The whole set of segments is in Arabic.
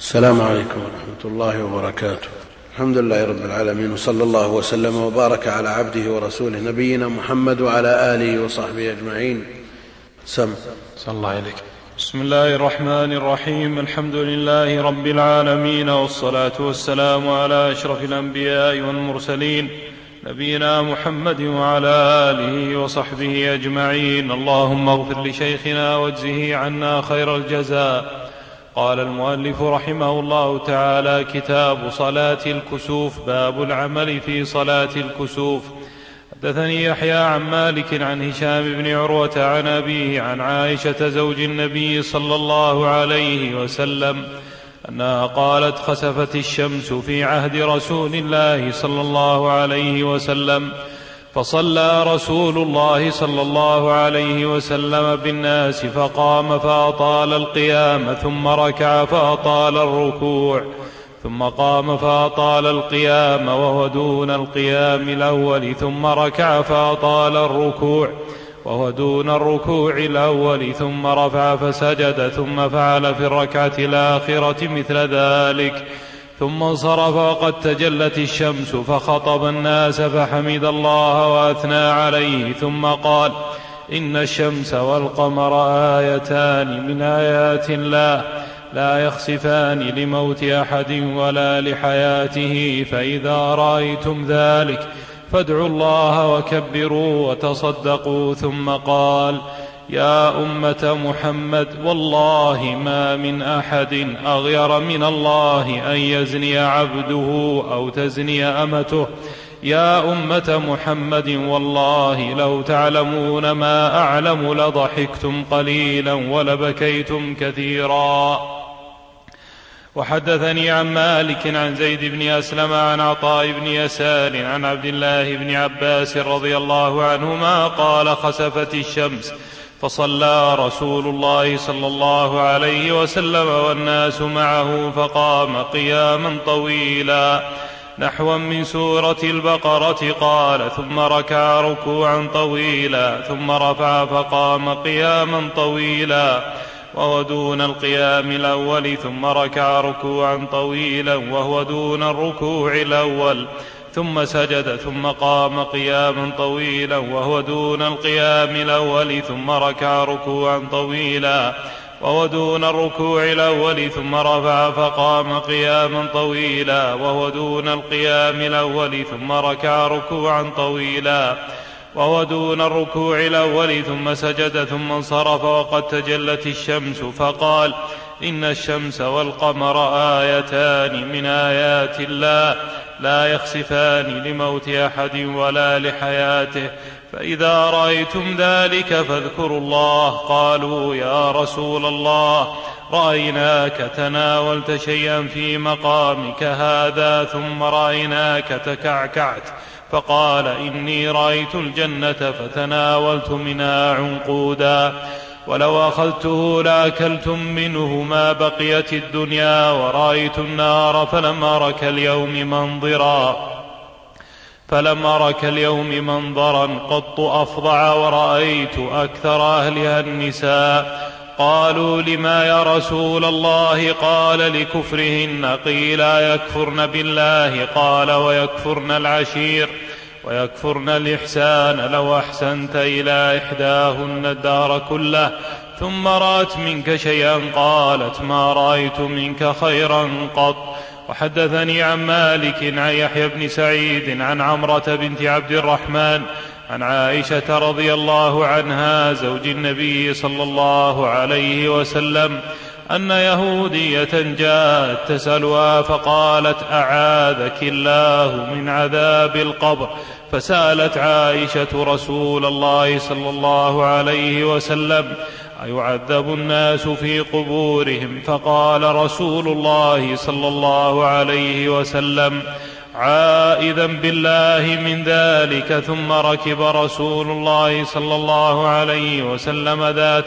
السلام عليكم ورحمة الله وبركاته. الحمد لله رب العالمين، وصلى الله وسلم وبارك على عبده ورسوله نبينا محمد وعلى آله وصحبه أجمعين. صلى الله عليك. بسم الله الرحمن الرحيم. الحمد لله رب العالمين، والصلاة والسلام على أشرف الأنبياء والمرسلين نبينا محمد وعلى آله وصحبه أجمعين. اللهم اغفر لشيخنا واجزه عنا خير الجزاء. قال المؤلف رحمه الله تعالى: كتاب صلاة الكسوف. باب العمل في صلاة الكسوف. حدثني يحيى عن مالك عن هشام بن عروة عن أبيه عن عائشة زوج النبي صلى الله عليه وسلم أنها قالت: خسفت الشمس في عهد رسول الله صلى الله عليه وسلم، فصلى رسول الله صلى الله عليه وسلم بالناس، فقام فأطال القيام، ثم ركع فأطال الركوع، ثم قام فأطال القيام وهو دون القيام الأول، ثم ركع فأطال الركوع وهو دون الركوع الأول، ثم رفع فسجد، ثم فعل في الركعة الآخرة مثل ذلك، ثم انصرف وقد تجلت الشمس، فخطب الناس فحمد الله وأثنى عليه، ثم قال: إن الشمس والقمر آيتان من آيات الله لا يخسفان لموت أحد ولا لحياته، فإذا رأيتم ذلك فادعوا الله وكبروا وتصدقوا. ثم قال: يا أمة محمد، والله ما من أحد أغير من الله أن يزني عبده أو تزني أمته. يا أمة محمد، والله لو تعلمون ما أعلم لضحكتم قليلا ولبكيتم كثيرا. وحدثني عن مالك عن زيد بن أسلم عن عطاء بن يسار عن عبد الله بن عباس رضي الله عنهما قال: خسفت الشمس، فصلى رسول الله صلى الله عليه وسلم والناس معه، فقام قياما طويلا نحوا من سورة البقرة، قال: ثم ركع ركوعا طويلا، ثم رفع فقام قياما طويلا وهو دون القيام الأول، ثم ركع ركوعا طويلا وهو دون الركوع الأول، ثم سجد، ثم قام قياما طويلا وهو دون القيام الأول، ثم ركع ركوعا طويلا وهو دون الركوع الأول، ثم رفع فقام قياما طويلا وهو دون القيام الأول، ثم ركع ركوعا طويلا وهو دون الركوع الأول، ثم سجد، ثم انصرف وقد تجلت الشمس، فقال: إن الشمس والقمر آيتان من آيات الله لا يخسفان لموت أحد ولا لحياته، فإذا رأيتم ذلك فاذكروا الله. قالوا: يا رسول الله، رأيناك تناولت شيئا في مقامك هذا، ثم رأيناك تكعكعت. فقال: إني رأيت الجنة فتناولت منها عنقودا، ولو أخذته لأكلتم منه ما بقيت الدنيا، ورأيت النار فلم أرك اليوم منظرا قط أفظع، ورأيت أكثر أهلها النساء. قالوا: لما يا رسول الله؟ قال: لكفرهن. قيل: يكفرن بالله؟ قال: ويكفرن العشير ويكفرن الإحسان. لو أحسنت إلى إحداهن الدهر كله ثم رأت منك شيئا قالت: ما رأيت منك خيرا قط. وحدثني عن مالك عن يحيى بن سعيد عن عمرة بنت عبد الرحمن عن عائشة رضي الله عنها زوج النبي صلى الله عليه وسلم أن يهودية جاءت تسألها، فقالت: أعاذك الله من عذاب القبر. فسألت عائشة رسول الله صلى الله عليه وسلم: أيعذب الناس في قبورهم؟ فقال رسول الله صلى الله عليه وسلم: عائذا بالله من ذلك. ثم ركب رسول الله صلى الله عليه وسلم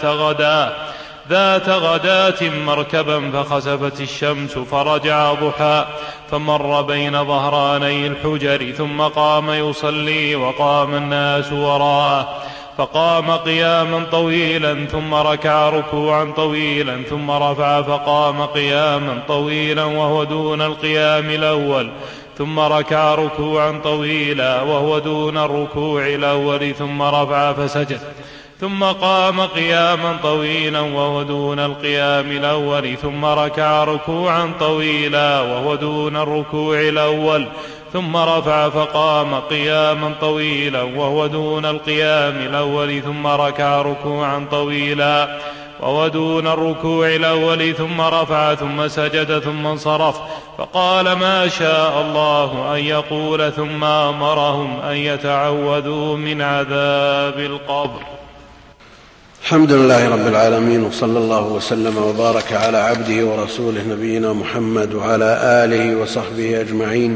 ذات غداة مركبا، فخسفت الشمس، فرجع ضحى، فمر بين ظهراني الحجر، ثم قام يصلي وقام الناس وراءه، فقام قياما طويلا ثم ركع ركوعا طويلا ثم رفع فقام قياما طويلا وهو دون القيام الأول ثم ركع ركوعا طويلا وهو دون الركوع الأول ثم رفع فسجد ثم قام قياما طويلا وهو دون القيام الأول ثم ركع ركوعا طويلا وهو دون الركوع الأول ثم رفع فقام قياما طويلا وهو دون القيام الأول ثم ركع ركوعا طويلا وهو دون الركوع الأول ثم رفع ثم سجد ثم انصرف فقال ما شاء الله أن يقول ثم أمرهم أن يتعوذوا من عذاب القبر. الحمد لله رب العالمين، وصلى الله وسلم وبارك على عبده ورسوله نبينا محمد وعلى آله وصحبه أجمعين.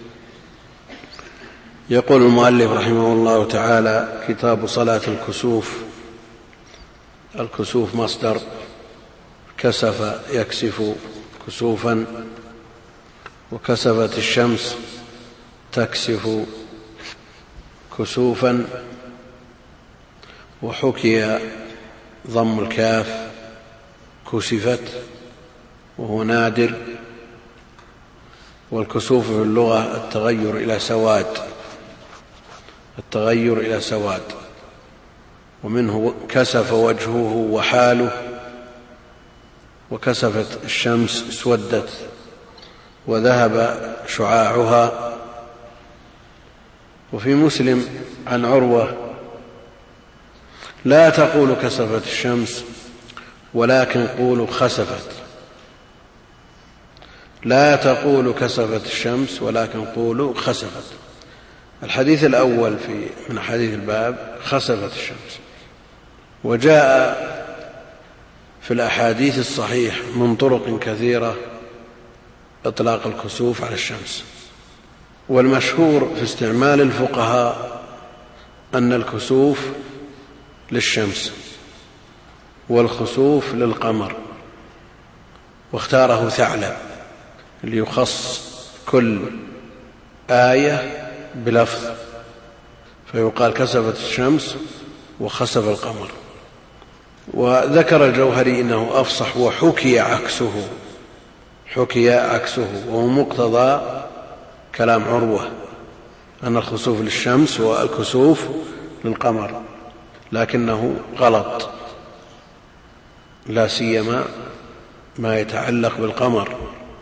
يقول المؤلف رحمه الله تعالى: كتاب صلاة الكسوف. الكسوف مصدر كسف يكسف كسوفا، وكسفت الشمس تكسف كسوفا، وحكي ضم الكاف كسفت وهو نادر. والكسوف في اللغة التغير إلى سواد، ومنه كسف وجهه وحاله، وكسفت الشمس اسودت وذهب شعاعها. وفي مسلم عن عروة: لا تقول كسفت الشمس ولكن قولوا خسفت. لا تقول كسفت الشمس ولكن قولوا خسفت. الحديث الأول من حديث الباب خسفت الشمس. وجاء في الأحاديث الصحيح من طرق كثيرة إطلاق الكسوف على الشمس. والمشهور في استعمال الفقهاء أن الكسوف للشمس والخسوف للقمر، واختاره ثعلب ليخص كل آية بلفظ، فيقال كسفت الشمس وخسف القمر. وذكر الجوهري إنه أفصح وحكي عكسه، وهو مقتضى كلام عروة أن الخسوف للشمس والكسوف للقمر، لكنه غلط، لا سيما ما يتعلق بالقمر.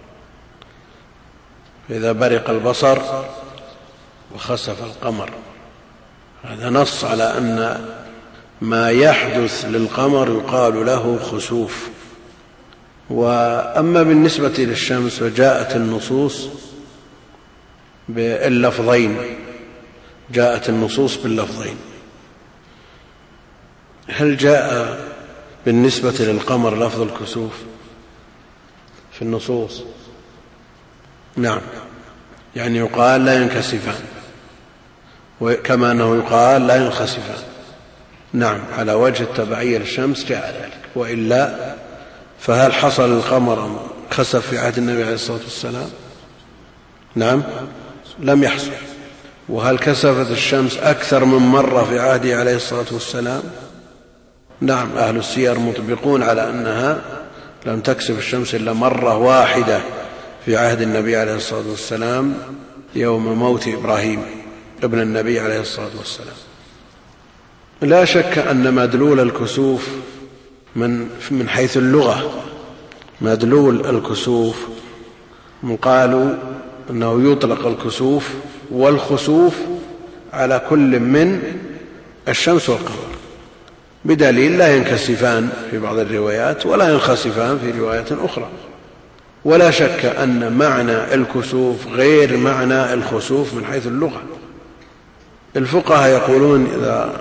فإذا برق البصر وخسف القمر، هذا نص على أن ما يحدث للقمر يقال له خسوف. وأما بالنسبة للشمس فجاءت النصوص باللفظين. هل جاء بالنسبة للقمر لفظ الكسوف في النصوص؟ نعم، يعني يقال لا ينكسفان، وكما أنه يقال لا ينخسفان. نعم، على وجه التبعية للشمس جاء ذلك. وإلا فهل حصل القمر خسف في عهد النبي عليه الصلاة والسلام؟ نعم، لم يحصل. وهل كسفت الشمس أكثر من مرة في عهده عليه الصلاة والسلام؟ نعم، أهل السير مطبقون على أنها لم تكسف الشمس إلا مرة واحدة في عهد النبي عليه الصلاة والسلام يوم موت إبراهيم ابن النبي عليه الصلاة والسلام. لا شك أن مدلول الكسوف من حيث اللغة، مدلول الكسوف قالوا أنه يطلق الكسوف والخسوف على كل من الشمس والقمر، بدليل لا ينكسفان في بعض الروايات ولا ينخسفان في روايات أخرى. ولا شك أن معنى الكسوف غير معنى الخسوف من حيث اللغة. الفقهاء يقولون إذا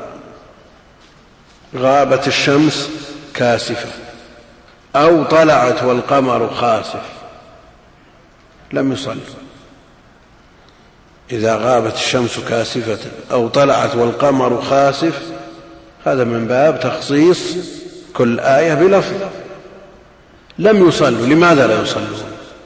غابت الشمس كاسفة أو طلعت والقمر خاسف لم يصل. إذا غابت الشمس كاسفة أو طلعت والقمر خاسف، هذا من باب تخصيص كل آية بلفظ. لم يصلوا. لماذا لا يصلون؟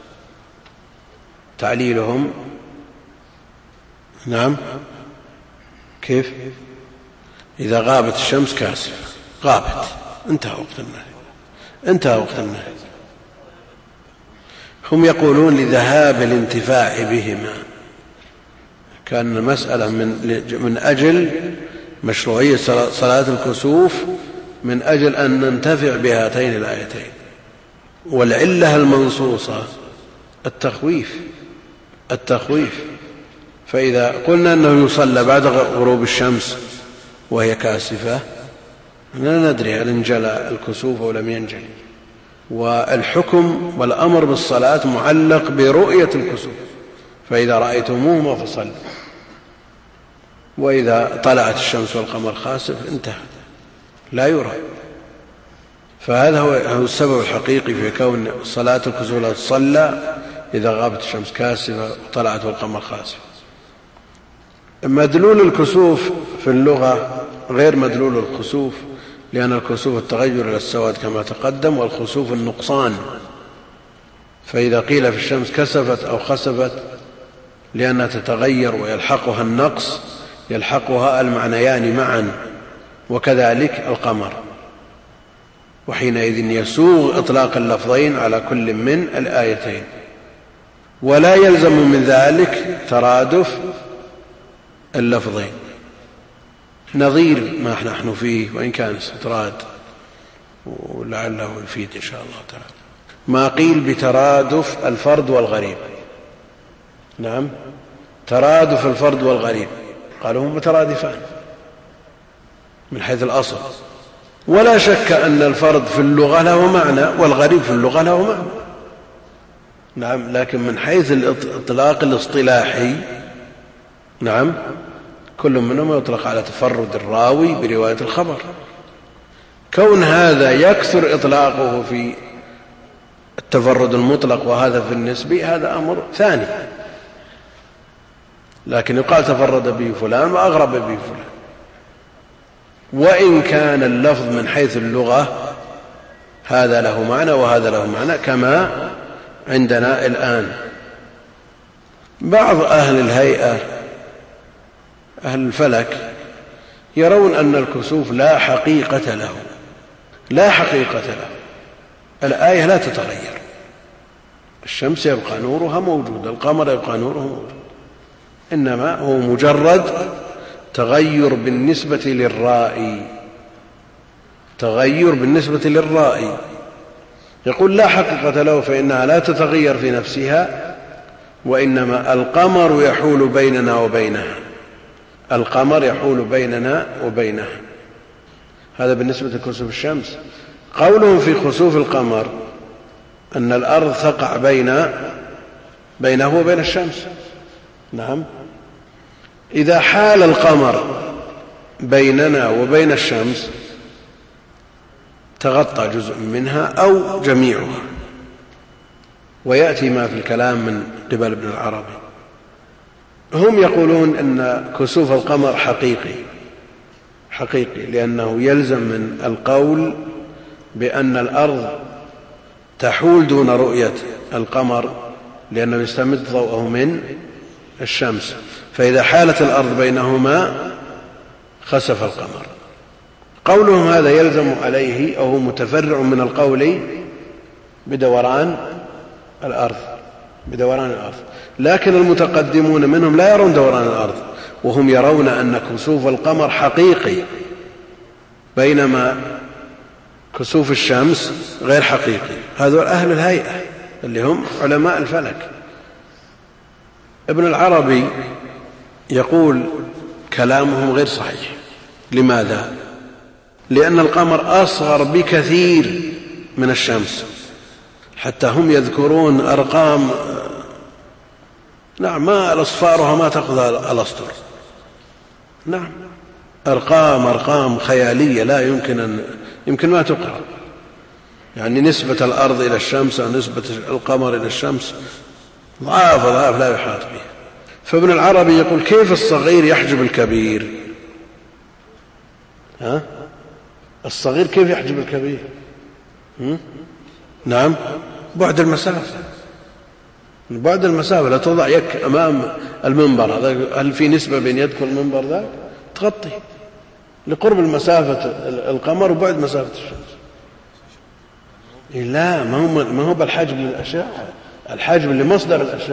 تعليلهم نعم كيف إذا غابت الشمس كاسفة، غابت، انتهى وقت النهي، انتهى وقت النهي. هم يقولون لذهاب الانتفاع بهما، كان المسألة من أجل مشروعية صلاة الكسوف، من أجل أن ننتفع بهاتين الآيتين. والعلة المنصوصة التخويف. فإذا قلنا أنه يصلى بعد غروب الشمس وهي كاسفة، لا ندري هل انجلى الكسوف أو لم ينجلي، والحكم والأمر بالصلاة معلق برؤية الكسوف، فإذا رأيتموهما فصلوا، وإذا طلعت الشمس والقمر خاسف انتهى، لا يرى. فهذا هو السبب الحقيقي في كون صلاة الكسوف لا تصلى إذا غابت الشمس كاسفة وطلعت والقمر خاسف. مدلول الكسوف في اللغة غير مدلول الخسوف، لأن الكسوف التغير إلى السواد كما تقدم، والخسوف النقصان. فإذا قيل في الشمس كسفت أو خسفت لأنها تتغير ويلحقها النقص، يلحقها المعنيان معا، وكذلك القمر، وحينئذ يسوغ إطلاق اللفظين على كل من الآيتين، ولا يلزم من ذلك ترادف اللفظين، نظير ما نحن فيه وإن كان استطراد، ولعله يفيد إن شاء الله تعالى. ما قيل بترادف الفرد والغريب، نعم، ترادف الفرد والغريب، قالوا هم مترادفان من حيث الأصل، ولا شك أن الفرد في اللغة له معنى والغريب في اللغة له معنى، نعم، لكن من حيث الإطلاق الاصطلاحي، نعم، كل منهم يطلق على تفرد الراوي برواية الخبر. كون هذا يكثر إطلاقه في التفرد المطلق وهذا في النسبي، هذا أمر ثاني، لكن يقال تفرد به فلان وأغرب به فلان، وإن كان اللفظ من حيث اللغة هذا له معنى وهذا له معنى، كما عندنا الآن. بعض أهل الهيئة أهل الفلك يرون أن الكسوف لا حقيقة له، لا حقيقة له، الآية لا تتغير، الشمس يبقى نورها موجود، القمر يبقى نوره موجود، إنما هو مجرد تغير بالنسبة للرائي، تغير بالنسبة للرائي. يقول لا حقيقة له فإنها لا تتغير في نفسها، وإنما القمر يحول بيننا وبينها، القمر يحول بيننا وبينها. هذا بالنسبة لكسوف الشمس. قولهم في خسوف القمر أن الأرض تقع بينه وبين الشمس، نعم، إذا حال القمر بيننا وبين الشمس تغطى جزء منها أو جميعها، ويأتي ما في الكلام من قبل ابن العربي. هم يقولون أن كسوف القمر حقيقي لأنه يلزم من القول بأن الأرض تحول دون رؤية القمر، لأنه يستمد ضوءه من الشمس، فإذا حالت الأرض بينهما خسف القمر. قولهم هذا يلزم عليه أو متفرع من القول بدوران الأرض، لكن المتقدمون منهم لا يرون دوران الأرض، وهم يرون أن كسوف القمر حقيقي، بينما كسوف الشمس غير حقيقي. هذول أهل الهيئة اللي هم علماء الفلك. ابن العربي يقول كلامهم غير صحيح. لماذا؟ لأن القمر أصغر بكثير من الشمس، حتى هم يذكرون أرقام، نعم، ما الأصفارها ما تأخذ الأسطر، نعم، أرقام خيالية لا يمكن ما تقرأ، يعني نسبة الأرض إلى الشمس أو نسبة القمر إلى الشمس ضعاف لا يحاط به. فابن العربي يقول كيف الصغير يحجب الكبير؟ الصغير كيف يحجب الكبير؟ نعم، بعد المسافة لا توضع يك أمام المنبر، هل في نسبة بين يدك والمنبر ذاك؟ تغطي، لقرب المسافة القمر وبعد مسافة الشمس. لا، ما هو بالحجب للأشعة، الحجب لمصدر الأشعة.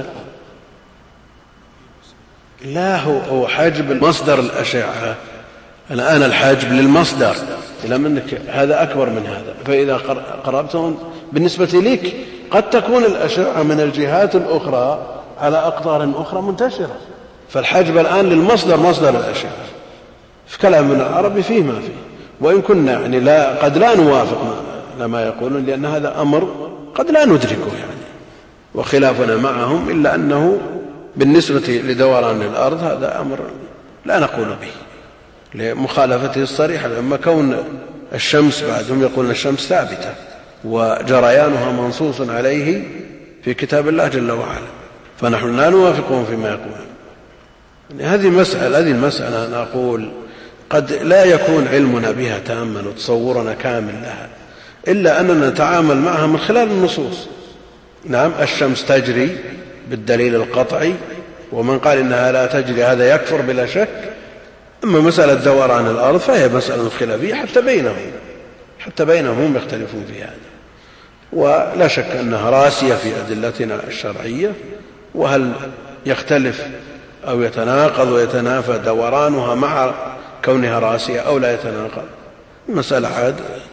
لا، هو حجب مصدر الأشعة. الآن الحجب للمصدر، إلى منك هذا أكبر من هذا. فإذا قربتهم بالنسبة لك قد تكون الأشعة من الجهات الأخرى على أقطار أخرى منتشرة، فالحجب الآن للمصدر، مصدر الأشعة. في كلام من العرب فيه ما فيه، وإن كنا يعني قد لا نوافق ما يقولون، لأن هذا أمر قد لا ندركه يعني، وخلافنا معهم، إلا أنه بالنسبة لدوران الأرض هذا أمر لا نقول به لمخالفته الصريحة. لما كون الشمس بعدهم يقولون الشمس ثابتة وجريانها منصوص عليه في كتاب الله جل وعلا، فنحن لا نوافقهم فيما يقولون. يعني هذه المسألة نقول قد لا يكون علمنا بها تاما وتصورنا كامل لها، إلا أننا نتعامل معها من خلال النصوص. نعم، الشمس تجري بالدليل القطعي، ومن قال إنها لا تجري هذا يكفر بلا شك. أما مسألة دوران الأرض فهي مسألة خلافية حتى بينهم يختلفون في هذا، ولا شك أنها راسية في أدلتنا الشرعية. وهل يختلف أو يتناقض ويتنافى دورانها مع كونها راسية أو لا يتناقض؟ المسألة عاد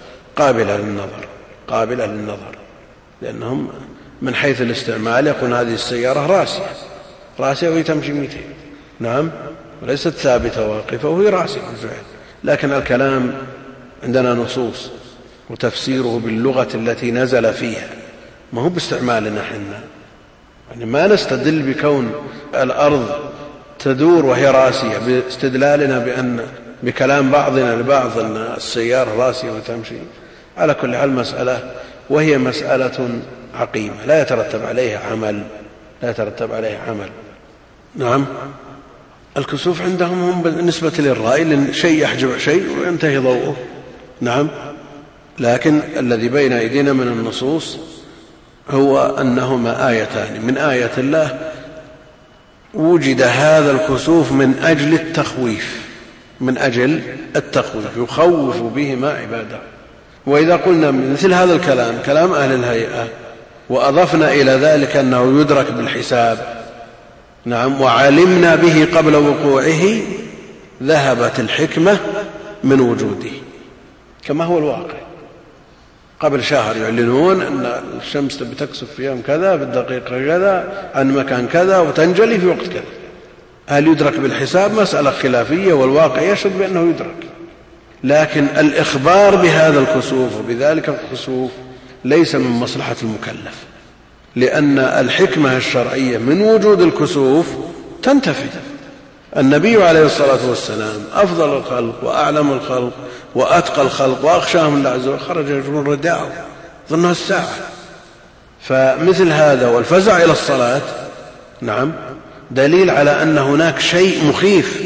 قابلة للنظر، لأنهم من حيث الاستعمال يقول هذه السيارة راسية وهي تمشي 200، نعم، وليست ثابتة واقفة وهي راسية بالفعل. لكن الكلام عندنا نصوص وتفسيره باللغة التي نزل فيها، ما هو باستعمالنا حنا. يعني ما نستدل بكون الأرض تدور وهي راسية باستدلالنا بكلام بعضنا لبعض أن السيارة راسية وتمشي. على كل حال مسألة، وهي مسألة عقيمة لا يترتب عليها عمل. نعم، الكسوف عندهم هم بالنسبة للرأي لأن شيء يحجب شيء وينتهي ضوءه. نعم، لكن الذي بين أيدينا من النصوص هو أنهما آيتان من آية الله، وجد هذا الكسوف من أجل التخويف، يخوف بهما عباده. وإذا قلنا مثل هذا الكلام كلام أهل الهيئة، وأضفنا إلى ذلك أنه يدرك بالحساب، نعم، وعلمنا به قبل وقوعه، ذهبت الحكمة من وجوده كما هو الواقع. قبل شهر يعلنون أن الشمس بتكسف في يوم كذا بالدقيقة كذا عن مكان كذا وتنجلي في وقت كذا. هل يدرك بالحساب؟ مسألة خلافية، والواقع يشهد بأنه يدرك. لكن الإخبار بهذا الكسوف وبذلك الكسوف ليس من مصلحة المكلف، لأن الحكمة الشرعية من وجود الكسوف تنتفي. النبي عليه الصلاة والسلام أفضل الخلق وأعلم الخلق وأتقى الخلق وأخشاهم الله عز وجل، خرج يجرون رداءه ظنها الساعة. فمثل هذا والفزع إلى الصلاة، نعم، دليل على أن هناك شيء مخيف،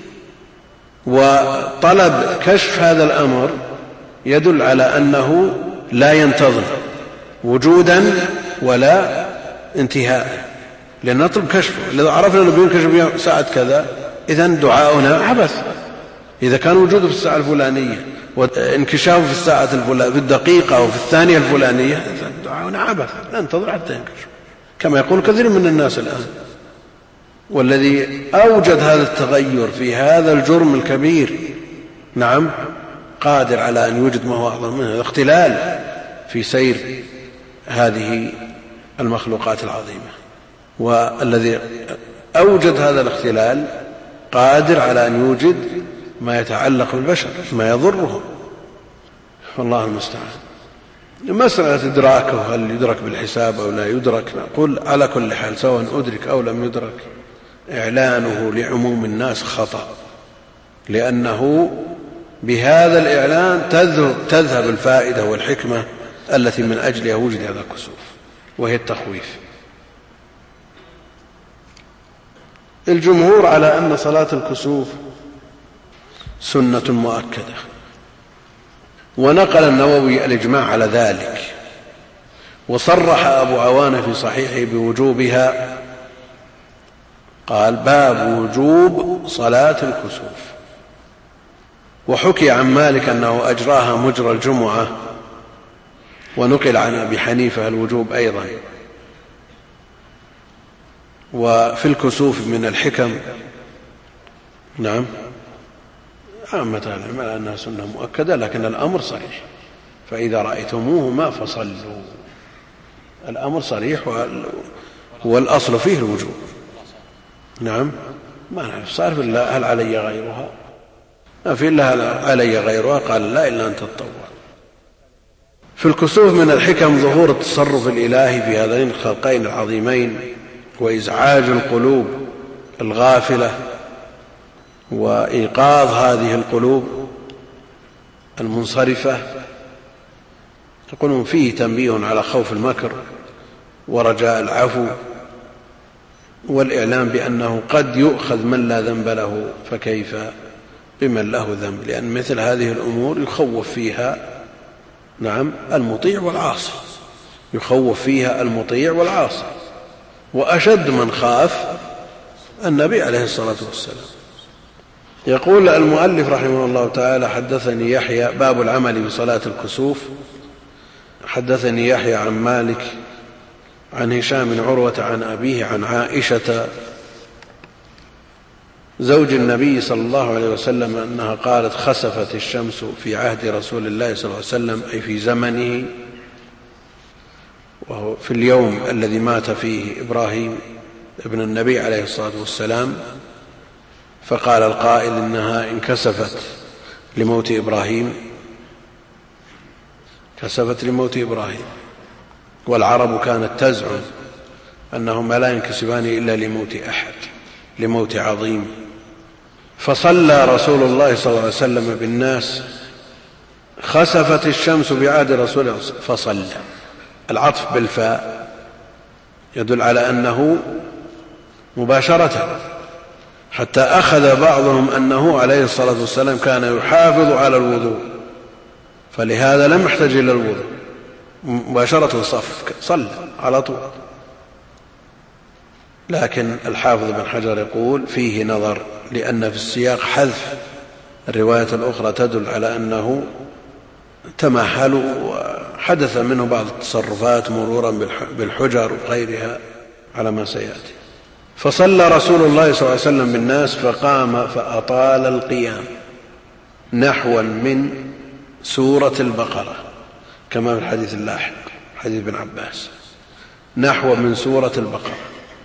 وطلب كشف هذا الأمر يدل على أنه لا ينتظم وجودا ولا انتهاء، لأن نطلب كشفه. إذا عرفنا أنه بينكشف ساعة كذا، إذن دعاؤنا عبث. إذا كان وجوده في الساعة الفلانية وانكشافه في الساعة الفلانية في الدقيقة أو في الثانية الفلانية، إذن دعاؤنا عبث، ننتظر حتى ينكشف، كما يقول كثير من الناس الآن. والذي أوجد هذا التغير في هذا الجرم الكبير، نعم، قادر على أن يوجد ما هو أعظم منه، الاختلال في سير هذه المخلوقات العظيمة. والذي أوجد هذا الاختلال قادر على أن يوجد ما يتعلق بالبشر، ما يضرهم، والله المستعان. مسألة إدراكه، هل يدرك بالحساب أو لا يدرك، نقول على كل حال سواء أدرك أو لم يدرك، إعلانه لعموم الناس خطأ، لأنه بهذا الإعلان تذهب الفائدة والحكمة التي من أجلها وجد هذا الكسوف، وهي التخويف. الجمهور على أن صلاة الكسوف سنة مؤكدة، ونقل النووي الإجماع على ذلك، وصرح أبو عوانة في صحيحه بوجوبها، قال: باب وجوب صلاة الكسوف. وحكي عن مالك أنه أجراها مجرى الجمعة، ونقل عن أبي حنيفة الوجوب أيضا. وفي الكسوف من الحكم نعم عامة العلماء أنها سنة مؤكدة، لكن الأمر صريح، فإذا رأيتموهما فصلوا. الأمر صريح والأصل فيه الوجوب. نعم ما نعرف صار إلا هل علي غيرها، ما في إلا هل علي غيرها، قال لا إلا أن تتطوع. في الكسوف من الحكم ظهور التصرف الإلهي في هذين الخلقين العظيمين، وإزعاج القلوب الغافلة وإيقاظ هذه القلوب المنصرفة. يقولون فيه تنبيه على خوف المكر ورجاء العفو، والإعلام بأنه قد يؤخذ من لا ذنب له، فكيف بمن له ذنب، لأن مثل هذه الأمور يخوف فيها نعم المطيع والعاصي، يخوف فيها المطيع والعاصي. وأشد من خاف النبي عليه الصلاة والسلام. يقول المؤلف رحمه الله تعالى: حدثني يحيى، باب العمل بصلاة الكسوف. حدثني يحيى عن مالك عن هشام بن عروة عن أبيه عن عائشة زوج النبي صلى الله عليه وسلم أنها قالت: خسفت الشمس في عهد رسول الله صلى الله عليه وسلم، أي في زمنه، وهو في اليوم الذي مات فيه إبراهيم ابن النبي عليه الصلاة والسلام. فقال القائل إنها انكسفت لموت إبراهيم، كسفت لموت إبراهيم. والعرب كانت تزعم أنهما لا ينكسفان إلا لموت أحد، لموت عظيم. فصلى رسول الله صلى الله عليه وسلم بالناس، خسفت الشمس بعهد رسول الله فصلى. العطف بالفاء يدل على أنه مباشرة، حتى أخذ بعضهم أنه عليه الصلاة والسلام كان يحافظ على الوضوء، فلهذا لم يحتاج إلى الوضوء، مباشرة صلى على طول. لكن الحافظ بن حجر يقول فيه نظر، لأن في السياق حذف. الرواية الأخرى تدل على أنه تمهل وحدث منه بعض التصرفات مرورا بالحجر وغيرها على ما سيأتي. فصلى رسول الله صلى الله عليه وسلم بالناس، فقام فأطال القيام نحوا من سورة البقرة، كما في الحديث اللاحق حديث ابن عباس، نحو من سورة البقرة.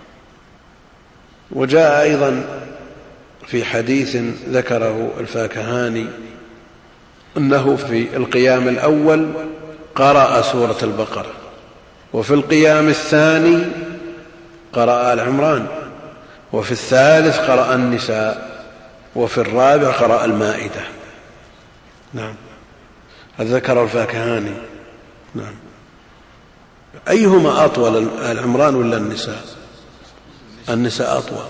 وجاء أيضا في حديث ذكره الفاكهاني أنه في القيام الأول قرأ سورة البقرة، وفي القيام الثاني قرأ آل عمران، وفي الثالث قرأ النساء، وفي الرابع قرأ المائدة. نعم هذا ذكره الفاكهاني. نعم أيهما أطول، آل عمران ولا النساء؟ النساء أطول.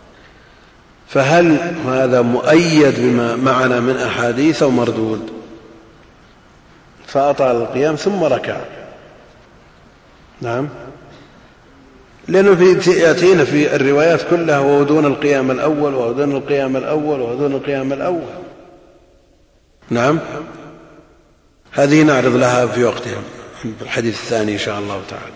فهل هذا مؤيد بما معنا من أحاديث أو مردود؟ فأطال القيام ثم ركع. نعم لأنه يأتينا في الروايات كلها وهو دون القيام الأول وهو دون القيام الأول وهو دون القيام الأول. نعم هذه نعرض لها في وقتها في الحديث الثاني إن شاء الله تعالى.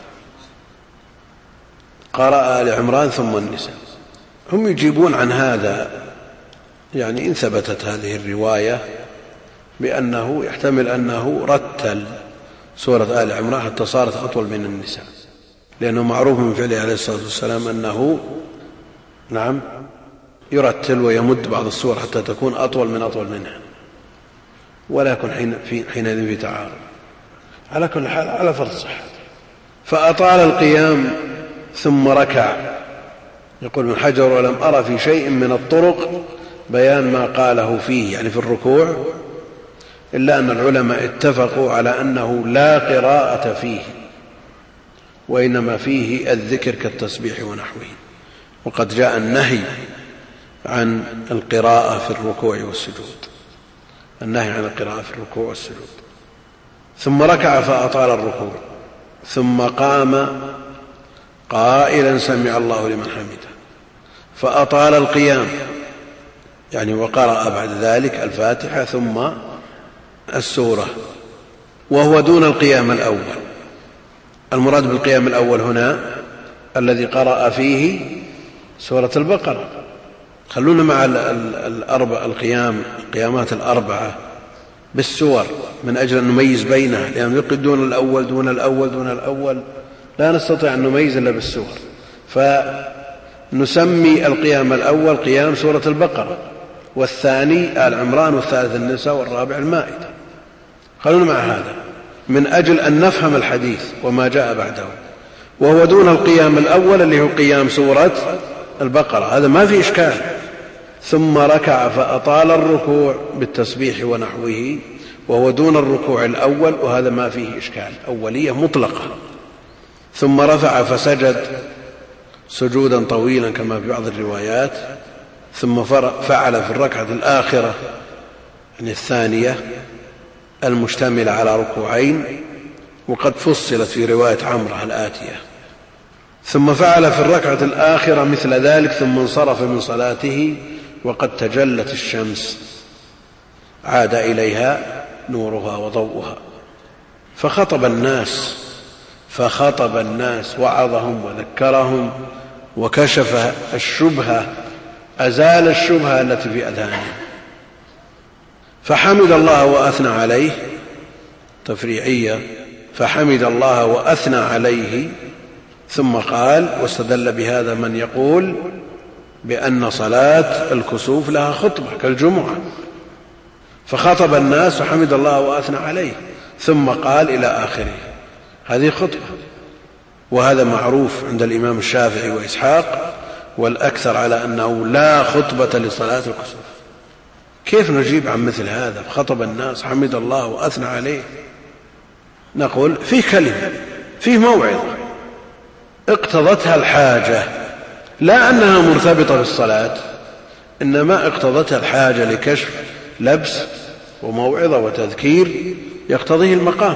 قرأ آل عمران ثم النساء. هم يجيبون عن هذا، يعني إن ثبتت هذه الرواية بأنه يحتمل أنه رتل سورة آل عمران حتى صارت أطول من النساء، لأنه معروف من فعله عليه الصلاة والسلام أنه نعم يرتل ويمد بعض السور حتى تكون أطول منها، ولا يكون حينئذ في تعارض. على كل حال على فرض صحة. فأطال القيام ثم ركع. يقول ابن حجر: ولم أرى في شيء من الطرق بيان ما قاله فيه، يعني في الركوع، إلا أن العلماء اتفقوا على أنه لا قراءة فيه، وإنما فيه الذكر كالتسبيح ونحوه. وقد جاء النهي عن القراءة في الركوع والسجود، النهي عن القراءة في الركوع والسجود. ثم ركع فأطال الركوع، ثم قام قائلا: سمع الله لمن حمده، فأطال القيام يعني وقرأ بعد ذلك الفاتحة ثم السورة، وهو دون القيام الأول. المراد بالقيام الأول هنا الذي قرأ فيه سورة البقرة. خلونا مع القيامات الأربعة بالسور من أجل أن نميز بينها، لأنه يقول دون الأول دون الأول دون الأول، لا نستطيع أن نميز إلا بالسور، فنسمي القيام الأول قيام سورة البقرة، والثاني آل عمران، والثالث النساء، والرابع المائدة. خلونا مع هذا من أجل أن نفهم الحديث وما جاء بعده. وهو دون القيام الأول اللي هو قيام سورة البقرة، هذا ما في إشكال. ثم ركع فأطال الركوع بالتسبيح ونحوه، وهو دون الركوع الأول، وهذا ما فيه إشكال، أولية مطلقة. ثم رفع فسجد سجودا طويلا كما في بعض الروايات، ثم فعل في الركعة الآخرة يعني الثانية المشتملة على ركوعين، وقد فصلت في رواية عمرو الآتية. ثم فعل في الركعة الآخرة مثل ذلك، ثم انصرف من صلاته وقد تجلت الشمس، عاد إليها نورها وضوءها. فخطب الناس وعظهم وذكرهم وكشف الشبهة، أزال الشبهة التي في أذهانهم. فحمد الله وأثنى عليه، تفريعية، فحمد الله وأثنى عليه. ثم قال، واستدل بهذا من يقول بأن صلاة الكسوف لها خطبة كالجمعة، فخطب الناس وحمد الله وأثنى عليه، ثم قال إلى آخره، هذه خطبة. وهذا معروف عند الإمام الشافعي وإسحاق، والأكثر على أنه لا خطبة لصلاة الكسوف. كيف نجيب عن مثل هذا؟ خطب الناس، حمد الله وأثنى عليه. نقول فيه كلمة، فيه موعظة اقتضتها الحاجة، لا أنها مرتبطة بالصلاة، إنما اقتضتها الحاجة لكشف لبس وموعظة وتذكير يقتضيه المقام.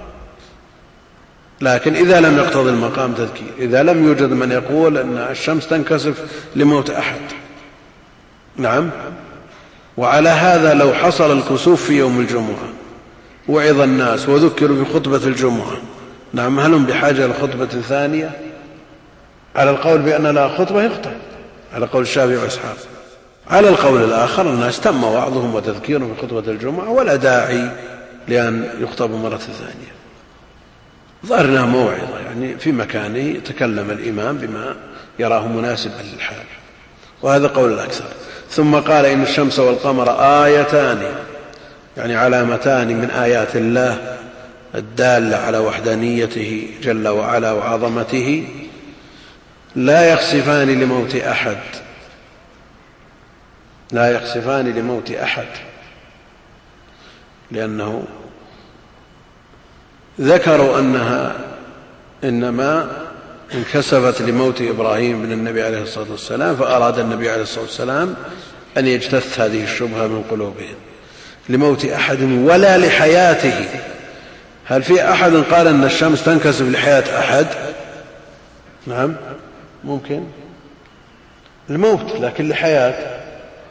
لكن إذا لم يقتضي المقام تذكير، إذا لم يوجد من يقول أن الشمس تنكسف لموت أحد، نعم، وعلى هذا لو حصل الكسوف في يوم الجمعة وعظ الناس وذكروا بخطبة الجمعة، نعم، هل هم بحاجة لخطبة ثانية؟ على القول بأن لا خطبة يخطب، على قول الشافعي وإسحاق. على القول الآخر الناس تم وعظهم وتذكيرهم بخطبة الجمعة ولا داعي لأن يخطبوا مرة ثانية. ظهرنا موعظة، يعني في مكانه يتكلم الإمام بما يراه مناسبا للحال، وهذا قول الأكثر. ثم قال إن الشمس والقمر آيتان، يعني علامتان من آيات الله الدالة على وحدانيته جل وعلا وعظمته، لا يخسفان لموت أحد، لا يخسفان لموت أحد، لأنه ذكروا أنها إنما انكسفت لموت إبراهيم بن النبي عليه الصلاة والسلام، فأراد النبي عليه الصلاة والسلام أن يجتث هذه الشبهة من قلوبهم. لموت أحد ولا لحياته. هل في أحد قال أن الشمس تنكسف لحياة أحد؟ نعم ممكن الموت، لكن لحياة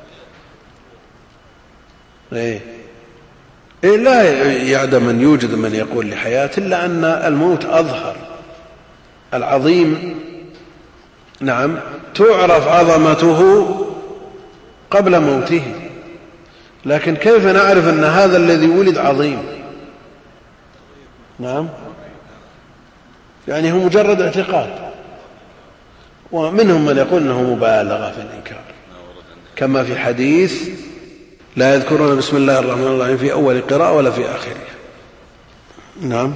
لا يعدم أن يوجد من يقول لحياة، إلا أن الموت أظهر العظيم، نعم، تعرف عظمته قبل موته. لكن كيف نعرف أن هذا الذي ولد عظيم؟ نعم، يعني هو مجرد اعتقاد، ومنهم من يقول أنه مبالغة في الإنكار، كما في حديث لا يذكرون بسم الله الرحمن الرحيم في أول قراءة ولا في آخرها. نعم،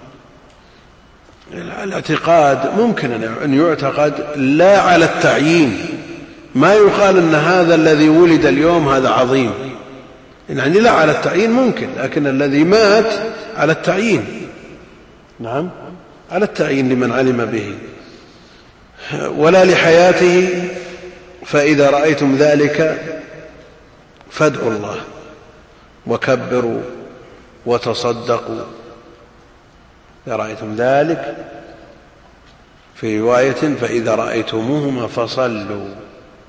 الاعتقاد ممكن أن يعتقد لا على التعيين، ما يقال أن هذا الذي ولد اليوم هذا عظيم، يعني لا على التعيين ممكن، لكن الذي مات على التعيين، نعم، على التعيين لمن علم به. ولا لحياته، فإذا رأيتم ذلك فادعوا الله وكبروا وتصدقوا. إذا رأيتم ذلك، في رواية فإذا رأيتموهما فصلوا،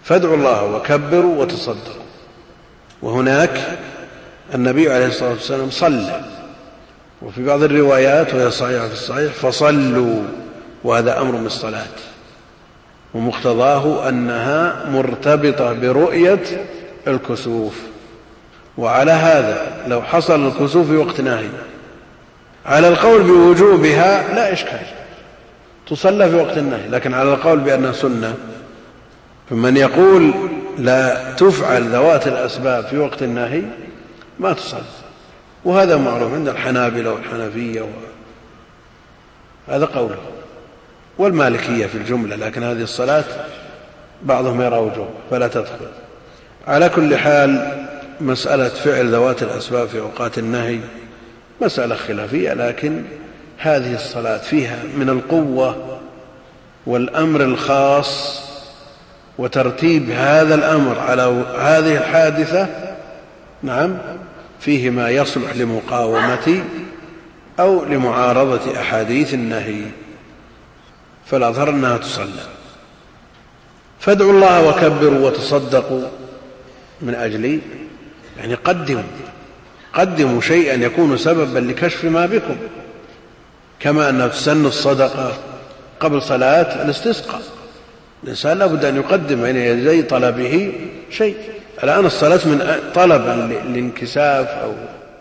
فادعوا الله وكبروا وتصدقوا. وهناك النبي عليه الصلاة والسلام صلى، وفي بعض الروايات وهي صحيحة في الصحيح فصلوا، وهذا أمر بالصلاة، ومقتضاه أنها مرتبطة برؤية الكسوف. وعلى هذا لو حصل الكسوف في وقت نهي على القول بوجوبها لا إشكال، تصلى في وقت النهي، لكن على القول بأنها سنة فمن يقول لا تفعل ذوات الأسباب في وقت النهي ما تصلى، وهذا معروف عند الحنابلة والحنفية هذا قوله، والمالكية في الجملة، لكن هذه الصلاة بعضهم يرى وجوب فلا تدخل. على كل حال مسألة فعل ذوات الأسباب في أوقات النهي مسألة خلافية، لكن هذه الصلاة فيها من القوة والأمر الخاص وترتيب هذا الأمر على هذه الحادثة، نعم، فيه ما يصلح لمقاومة أو لمعارضة أحاديث النهي، فالأظهر أنها تصلى. فادعوا الله وكبروا وتصدقوا من أجل يعني قدموا شيئا يكون سببا لكشف ما بكم، كما أنه تسن الصدقة قبل صلاة الاستسقاء، الإنسان لابد أن يقدم بين يدي طلبه شيء. الآن الصلاة من طلبا للانكشاف أو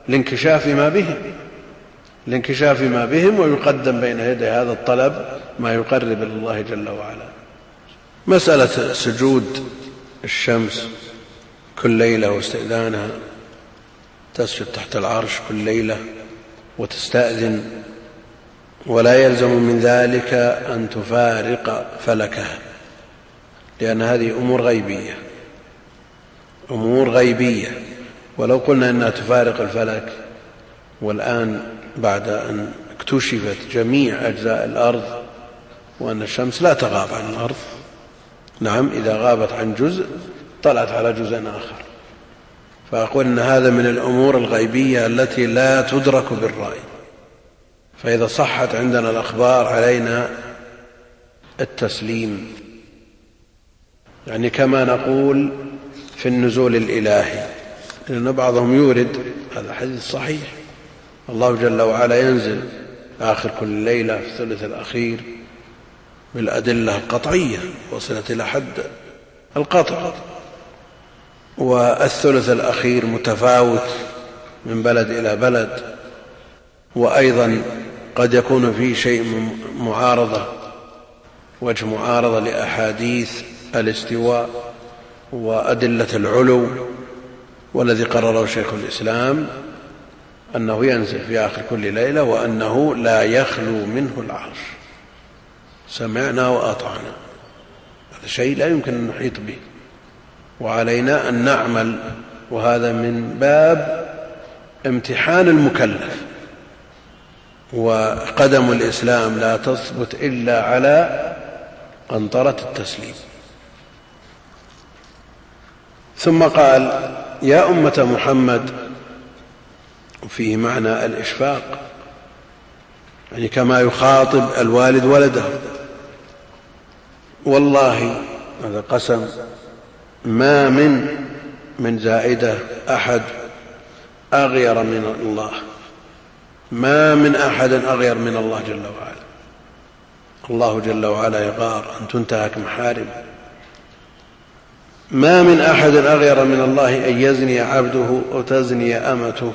لانكشاف ما بهم، ويقدم بين يدي هذا الطلب ما يقرب إلى الله جل وعلا. مسألة سجود الشمس كل ليلة واستئذانها، تسجد تحت العرش كل ليلة وتستأذن، ولا يلزم من ذلك أن تفارق فلكها، لأن هذه أمور غيبية. ولو قلنا أنها تفارق الفلك، والآن بعد أن اكتشفت جميع أجزاء الأرض وأن الشمس لا تغاب عن الأرض، نعم، إذا غابت عن جزء طلعت على جزء آخر، فأقول أن هذا من الأمور الغيبية التي لا تدرك بالرأي. فإذا صحت عندنا الأخبار علينا التسليم، يعني كما نقول في النزول الإلهي، لأن بعضهم يورد هذا حديث صحيح، الله جل وعلا ينزل آخر كل ليلة في الثلث الأخير بالأدلة القطعية وصلت إلى حد القطع، والثلث الأخير متفاوت من بلد إلى بلد، وأيضا قد يكون فيه شيء وجه معارضة لأحاديث الاستواء وأدلة العلو. والذي قرره شيخ الإسلام أنه ينزل في آخر كل ليلة، وأنه لا يخلو منه العرش. سمعنا وأطعنا، هذا شيء لا يمكن أن نحيط به، وعلينا أن نعمل، وهذا من باب امتحان المكلف. وقدم الإسلام لا تثبت إلا على قنطرة التسليم. ثم قال: يا أمة محمد، فيه معنى الإشفاق، يعني كما يخاطب الوالد ولده. والله، هذا قسم، ما من زائدة أحد أغير من الله، ما من أحد أغير من الله جل وعلا. الله جل وعلا يغار أن تنتهك محارمه. ما من أحد أغير من الله أن يزني عبده أو تزني أمته.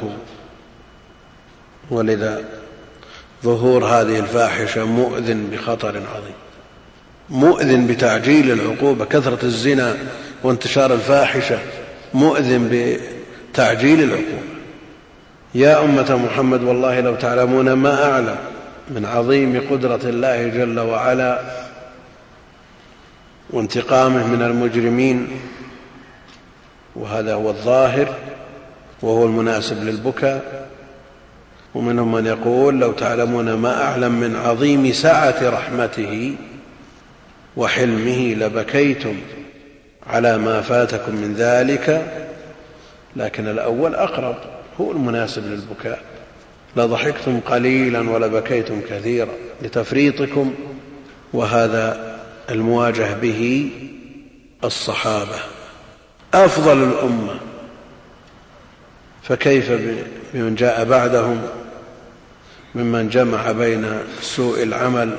ولذا ظهور هذه الفاحشة مؤذن بخطر عظيم، مؤذن بتعجيل العقوبة. كثرة الزنا وانتشار الفاحشة مؤذن بتعجيل العقوبة. يا أمة محمد، والله لو تعلمون ما أعلم من عظيم قدرة الله جل وعلا وانتقامه من المجرمين، وهذا هو الظاهر وهو المناسب للبكاء. ومنهم من يقول: لو تعلمون ما أعلم من عظيم سعة رحمته وحلمه لبكيتم على ما فاتكم من ذلك. لكن الأول أقرب، هو المناسب للبكاء. لضحكتم قليلا ولبكيتم كثيرا لتفريطكم، وهذا المواجه به الصحابة أفضل الأمة، فكيف بمن جاء بعدهم ممن جمع بين سوء العمل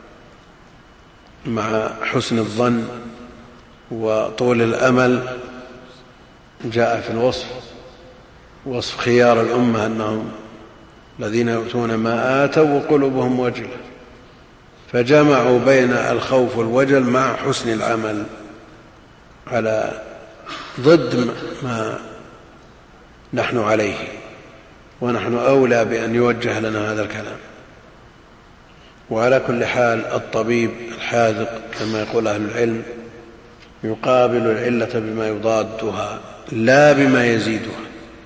مع حسن الظن وطول الأمل. جاء في الوصف وصف خيار الأمة أنهم الذين يؤتون ما آتوا وقلوبهم وجلة، فجمعوا بين الخوف والوجل مع حسن العمل على ضد ما نحن عليه، ونحن أولى بأن يوجه لنا هذا الكلام. وعلى كل حال الطبيب الحاذق كما يقول أهل العلم يقابل العلة بما يضادها لا بما يزيدها،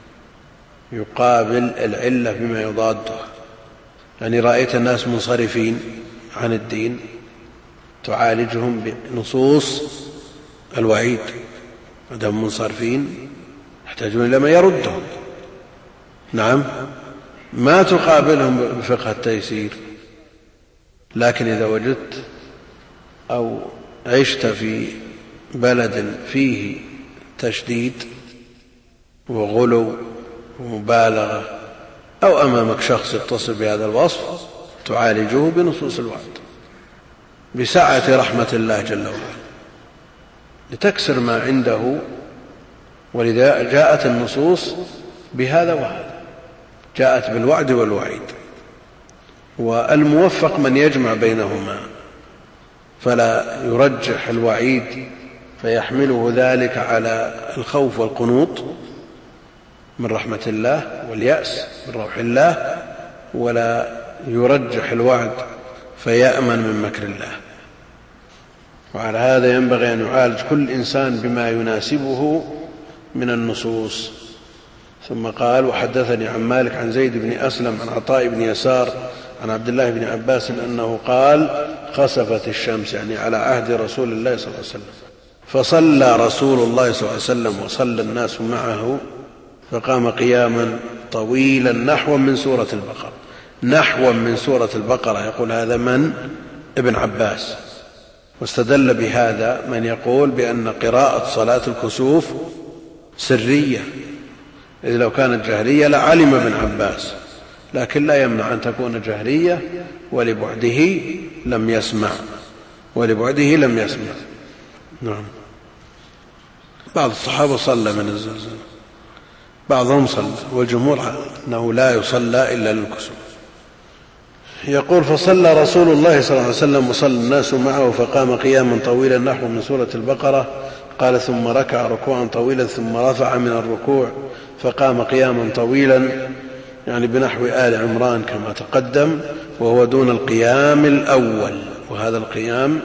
يقابل العلة بما يضادها. يعني رأيت الناس منصرفين عن الدين تعالجهم بنصوص الوعيد، عندهم منصرفين يحتاجون إلى ما يردهم. نعم، ما تقابلهم بفقه التيسير. لكن إذا وجدت أو عشت في بلد فيه تشديد وغلو ومبالغة، أو أمامك شخص يتصل بهذا الوصف، تعالجه بنصوص الوعد بسعة رحمة الله جل وعلا لتكسر ما عنده. ولذا جاءت النصوص بهذا وهذا، جاءت بالوعد والوعيد، والموفق من يجمع بينهما فلا يرجح الوعيد فيحمله ذلك على الخوف والقنوط من رحمة الله واليأس من روح الله، ولا يرجح الوعد فيأمن من مكر الله. وعلى هذا ينبغي أن يعالج كل إنسان بما يناسبه من النصوص. ثم قال: وحدثني عن مالك عن زيد بن أسلم عن عطاء بن يسار عن عبد الله بن عباس أنه قال: خسفت الشمس، يعني على عهد رسول الله صلى الله عليه وسلم، فصلى رسول الله صلى الله عليه وسلم وصلى الناس معه، فقام قياما طويلا نحوا من سورة البقرة. نحوا من سورة البقرة، يقول هذا من ابن عباس. واستدل بهذا من يقول بأن قراءة صلاة الكسوف سرية، إذ لو كانت جهرية لعلم ابن عباس، لكن لا يمنع أن تكون جهرية ولبعده لم يسمع. نعم. بعض الصحابة صلى من الزلزال، بعضهم صلى، والجمهور أنه لا يصلى إلا للكسوف. يقول: فصلى رسول الله صلى الله عليه وسلم وصلى الناس معه، فقام قياما طويلا نحو من سورة البقرة. قال: ثم ركع ركوعا طويلا ثم رفع من الركوع، فقام قياما طويلا، يعني بنحو آل عمران كما تقدم، وهو دون القيام الأول. وهذا القيام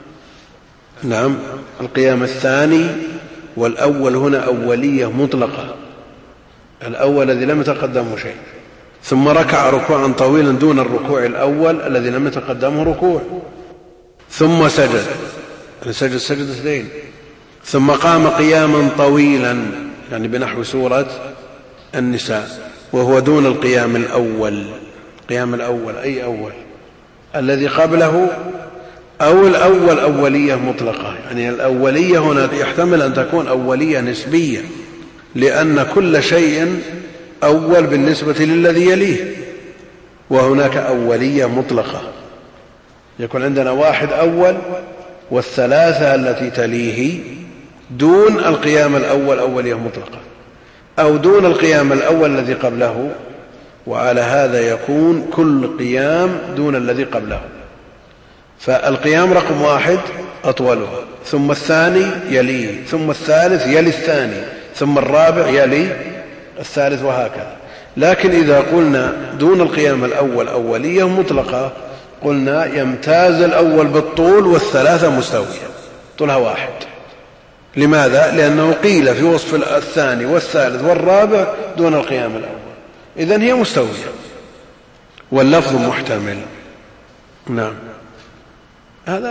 نعم القيام الثاني، والأول هنا أولية مطلقة، الأول الذي لم يتقدمه شيء. ثم ركع ركوعا طويلا دون الركوع الأول الذي لم يتقدمه ركوع، ثم سجد سجدتين، ثم قام قياما طويلا، يعني بنحو سورة النساء، وهو دون القيام الأول. القيام الأول أي أول؟ الذي قبله أو الأول أولية مطلقة. يعني الأولية هنا يحتمل أن تكون أولية نسبية، لأن كل شيء أول بالنسبة للذي يليه، وهناك أولية مطلقة، يكون عندنا واحد أول والثلاثة التي تليه دون القيام الأول أولية مطلقة، أو دون القيام الأول الذي قبله. وعلى هذا يكون كل قيام دون الذي قبله. فالقيام رقم واحد أطولها، ثم الثاني يليه، ثم الثالث يلي الثاني، ثم الرابع يلي الثالث، وهكذا. لكن إذا قلنا دون القيام الأول أولية مطلقة، قلنا يمتاز الأول بالطول والثلاثة مستوية، طولها واحد. لماذا؟ لأنه قيل في وصف الثاني والثالث والرابع دون القيام الأول، إذن هي مستوية، واللفظ محتمل. نعم، هذا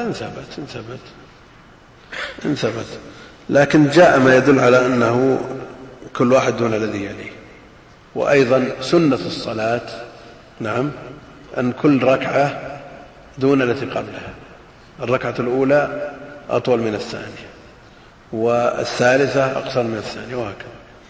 إن ثبت، لكن جاء ما يدل على أنه كل واحد دون الذي يليه. وأيضا سنة الصلاة نعم أن كل ركعة دون التي قبلها، الركعة الأولى أطول من الثانية، والثالثة أقصر من الثانية، وهكذا.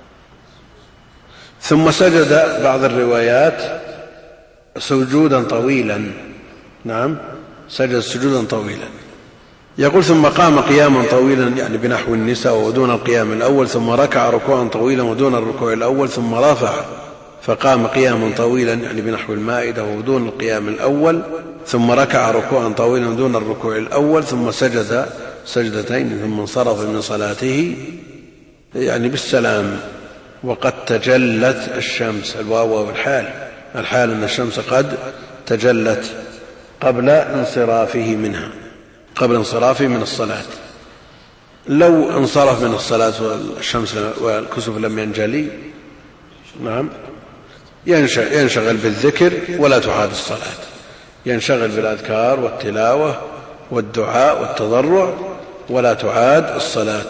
ثم سجد بعض الروايات سجودا طويلا، نعم، سجد سجودا طويلا. يقول ثم قام قياما طويلا يعني بنحو النساء ودون القيام الأول، ثم ركع ركوعا طويلا ودون الركوع الأول، ثم رفع فقام قياما طويلا يعني بنحو المائدة ودون القيام الأول، ثم ركع ركوعا طويلا ودون الركوع الأول، ثم سجد سجدتين ثم انصرف من صلاته يعني بالسلام. وقد تجلت الشمس، الواو والحال، الحال أن الشمس قد تجلت قبل انصرافه منها، قبل انصرافه من الصلاة. لو انصرف من الصلاة والشمس والكسوف لم ينجلي، نعم، ينشغل بالذكر ولا تعاد الصلاة، ينشغل بالأذكار والتلاوة والدعاء والتضرع ولا تعاد الصلاة.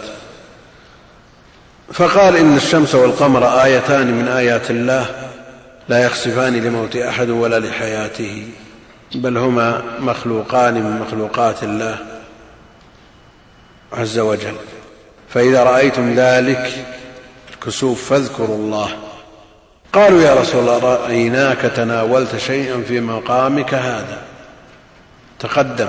فقال إن الشمس والقمر آيتان من آيات الله لا يخسفان لموت أحد ولا لحياته، بل هما مخلوقان من مخلوقات الله عز وجل. فإذا رأيتم ذلك الكسوف فاذكروا الله. قالوا يا رسول الله رأيناك تناولت شيئا في مقامك هذا، تقدم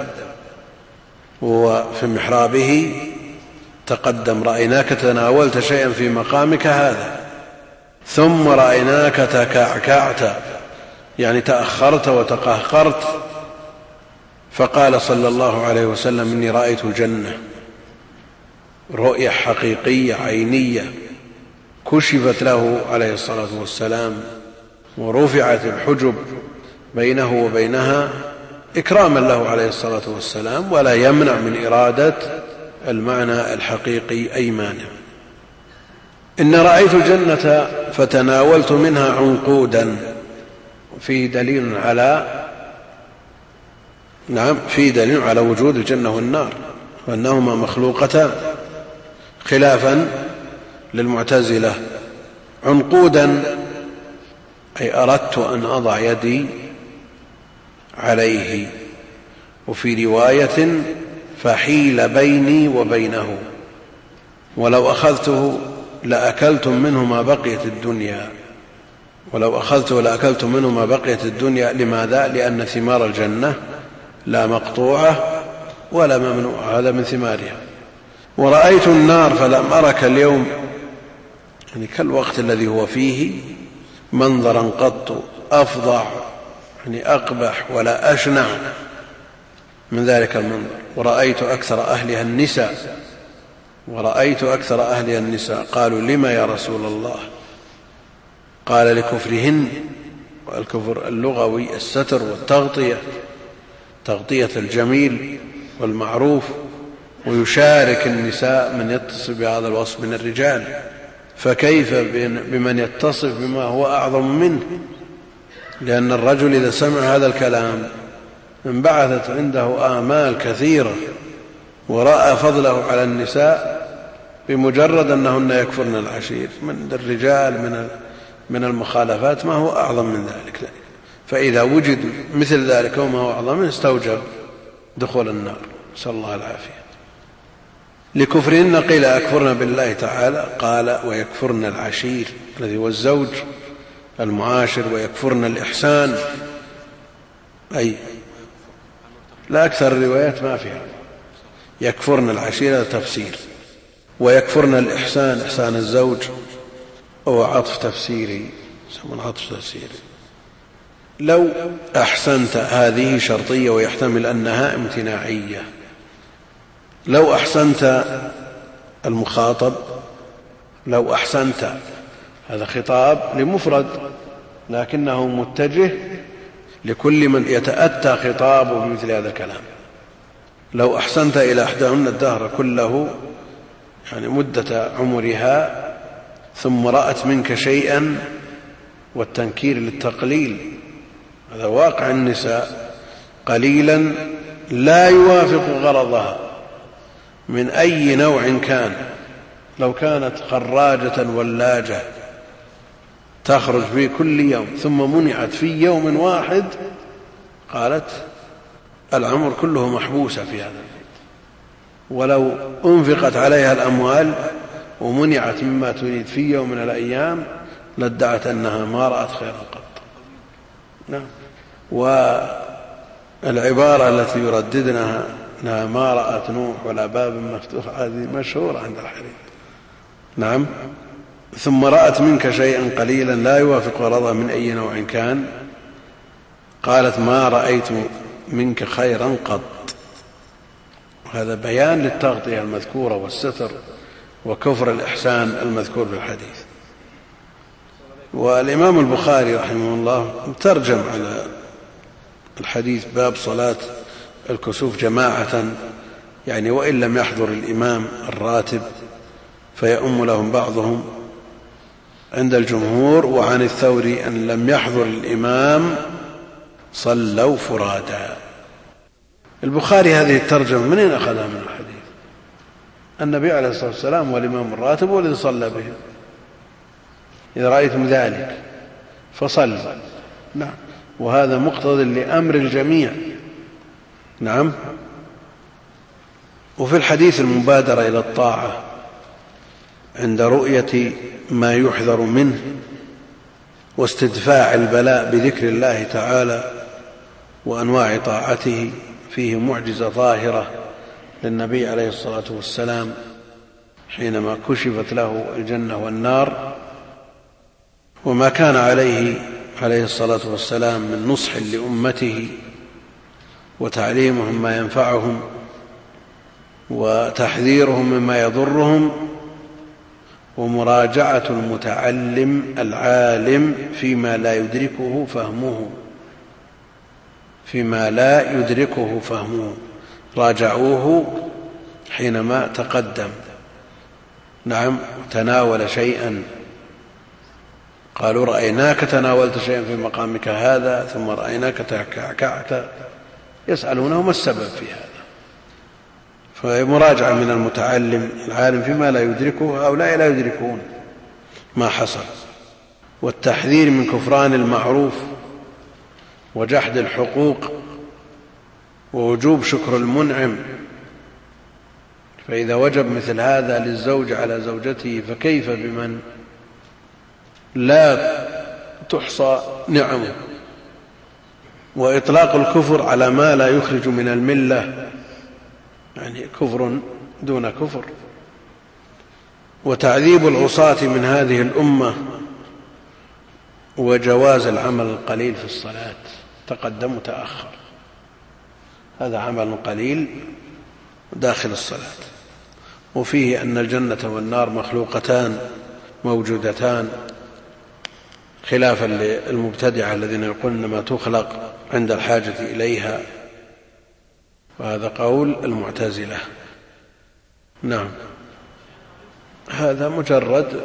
وفي محرابه تقدم، رأيناك تناولت شيئا في مقامك هذا، ثم رأيناك تكعكعت يعني تأخرت وتقهقرت. فقال صلى الله عليه وسلم إني رأيت الجنة رؤية حقيقية عينية، كشفت له عليه الصلاة والسلام ورفعت الحجب بينه وبينها إكراما له عليه الصلاة والسلام، ولا يمنع من إرادة المعنى الحقيقي أي مانع. إن رأيت الجنة فتناولت منها عنقودا، فيه دليل على، نعم، فيه دليل على وجود الجنة والنار وأنهما مخلوقتان خلافا للمعتزلة. عنقودا أي أردت أن أضع يدي عليه، وفي رواية فحيل بيني وبينه، ولو أخذته لأكلتم منه ما بقيت الدنيا، ولو أخذته لأكلتم منه ما بقيت الدنيا. لماذا؟ لأن ثمار الجنة لا مقطوعة ولا ممنوعة، هذا من ثمارها. ورأيت النار فلم أرك اليوم يعني كالوقت الذي هو فيه منظرا قط أفظع يعني أقبح ولا أشنع من ذلك المنظر. ورأيت أكثر أهلها النساء، ورأيت أكثر أهلها النساء. قالوا لما يا رسول الله؟ قال لكفرهن، والكفر اللغوي الستر والتغطية، تغطية الجميل والمعروف، ويشارك النساء من يتصف بهذا الوصف من الرجال، فكيف بمن يتصف بما هو أعظم منه؟ لأن الرجل إذا سمع هذا الكلام انبعثت عنده آمال كثيرة، ورأى فضله على النساء بمجرد أنهن يكفرن العشير من الرجال من المخالفات ما هو أعظم من ذلك. فإذا وجد مثل ذلك وما هو أعظم منه استوجب دخول النار، نسأل الله العافية. لكفرهن قيل أكفرن بالله تعالى، قال ويكفرن العشير الذي هو الزوج المعاشر، ويكفرن الإحسان، أي لا أكثر الروايات ما فيها يكفرن العشير، هذا تفسير. ويكفرن الإحسان، إحسان الزوج هو عطف تفسيري، يسمون عطف تفسيري. لو أحسنت هذه شرطية ويحتمل أنها امتناعية. لو أحسنت المخاطب، لو أحسنت هذا خطاب لمفرد لكنه متجه لكل من يتأتى خطابه بمثل هذا الكلام. لو أحسنت إلى إحداهن الدهر كله يعني مدة عمرها ثم رأت منك شيئا، والتنكير للتقليل، هذا واقع النساء، قليلا لا يوافق غرضها من أي نوع كان. لو كانت خراجة ولاجة تخرج في كل يوم ثم منعت في يوم واحد، قالت العمر كله محبوسة في هذا البيت، ولو أنفقت عليها الأموال ومنعت مما تريد في يوم من الأيام لادعت أنها ما رأت خيرا قط. نعم. والعبارة التي يرددنها أنها ما رأت نوح ولا باب مفتوح هذه مشهورة عند الحديث. نعم. ثم رأت منك شيئا قليلا لا يوافق غرضها من أي نوع كان، قالت ما رأيت منك خيرا قط. هذا بيان للتغطية المذكورة والستر وكفر الإحسان المذكور في الحديث. والإمام البخاري رحمه الله ترجم على الحديث باب صلاة الكسوف جماعة، يعني وإن لم يحضر الإمام الراتب فيؤم لهم بعضهم عند الجمهور. وعن الثوري أن لم يحضر الإمام صلوا فرادا. البخاري هذه الترجمة منين أخذها؟ من الحديث. النبي عليه الصلاة والسلام والإمام الراتب هو الذي صلى بهم. إذا رأيتم ذلك فصلوا. نعم. وهذا مقتضى لأمر الجميع. نعم. وفي الحديث المبادرة إلى الطاعة عند رؤية ما يحذر منه واستدفاع البلاء بذكر الله تعالى وأنواع طاعته، فيه معجزة ظاهرة للنبي عليه الصلاة والسلام حينما كشفت له الجنة والنار، وما كان عليه الصلاة والسلام من نصح لأمته وتعليمهم ما ينفعهم وتحذيرهم مما يضرهم ومراجعة المتعلم العالم فيما لا يدركه فهمه راجعوه حينما تقدم. نعم. تناول شيئا قالوا رأيناك تناولت شيئا في مقامك هذا ثم رأيناك تكعكعت، يسألونه ما السبب في هذا. فمراجعة من المتعلم العالم فيما لا يدركه، هؤلاء لا يدركون ما حصل. والتحذير من كفران المعروف وجحد الحقوق ووجوب شكر المنعم. فإذا وجب مثل هذا للزوج على زوجته فكيف بمن لا تحصى نعمه. وإطلاق الكفر على ما لا يخرج من الملة، يعني كفر دون كفر. وتعذيب العصاة من هذه الأمة، وجواز العمل القليل في الصلاة تقدم وتأخر. هذا عمل قليل داخل الصلاة. وفيه أن الجنة والنار مخلوقتان موجودتان، خلافا للمبتدعة الذين يقولون ما تخلق عند الحاجة إليها، وهذا قول المعتزلة. نعم. هذا مجرد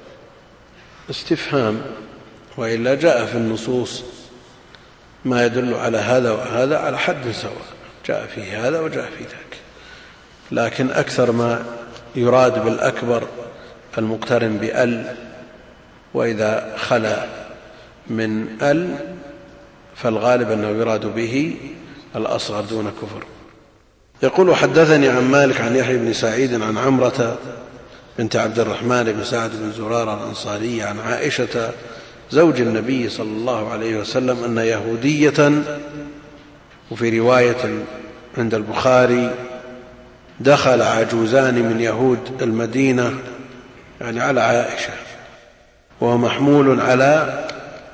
استفهام، وإلا جاء في النصوص ما يدل على هذا وهذا على حد سواء، جاء فيه هذا وجاء فيه ذاك. لكن أكثر ما يراد بالأكبر المقترن بأل، وإذا خلا من أل فالغالب أنه يراد به الأصغر دون كفر. يقول حدثني عن مالك عن يحيى بن سعيد عن عمرة بنت عبد الرحمن بن سعد بن زرارة الأنصارية عن عائشة زوج النبي صلى الله عليه وسلم أن يهودية، وفي رواية عند البخاري دخل عجوزان من يهود المدينة، يعني على عائشة، وهو محمول على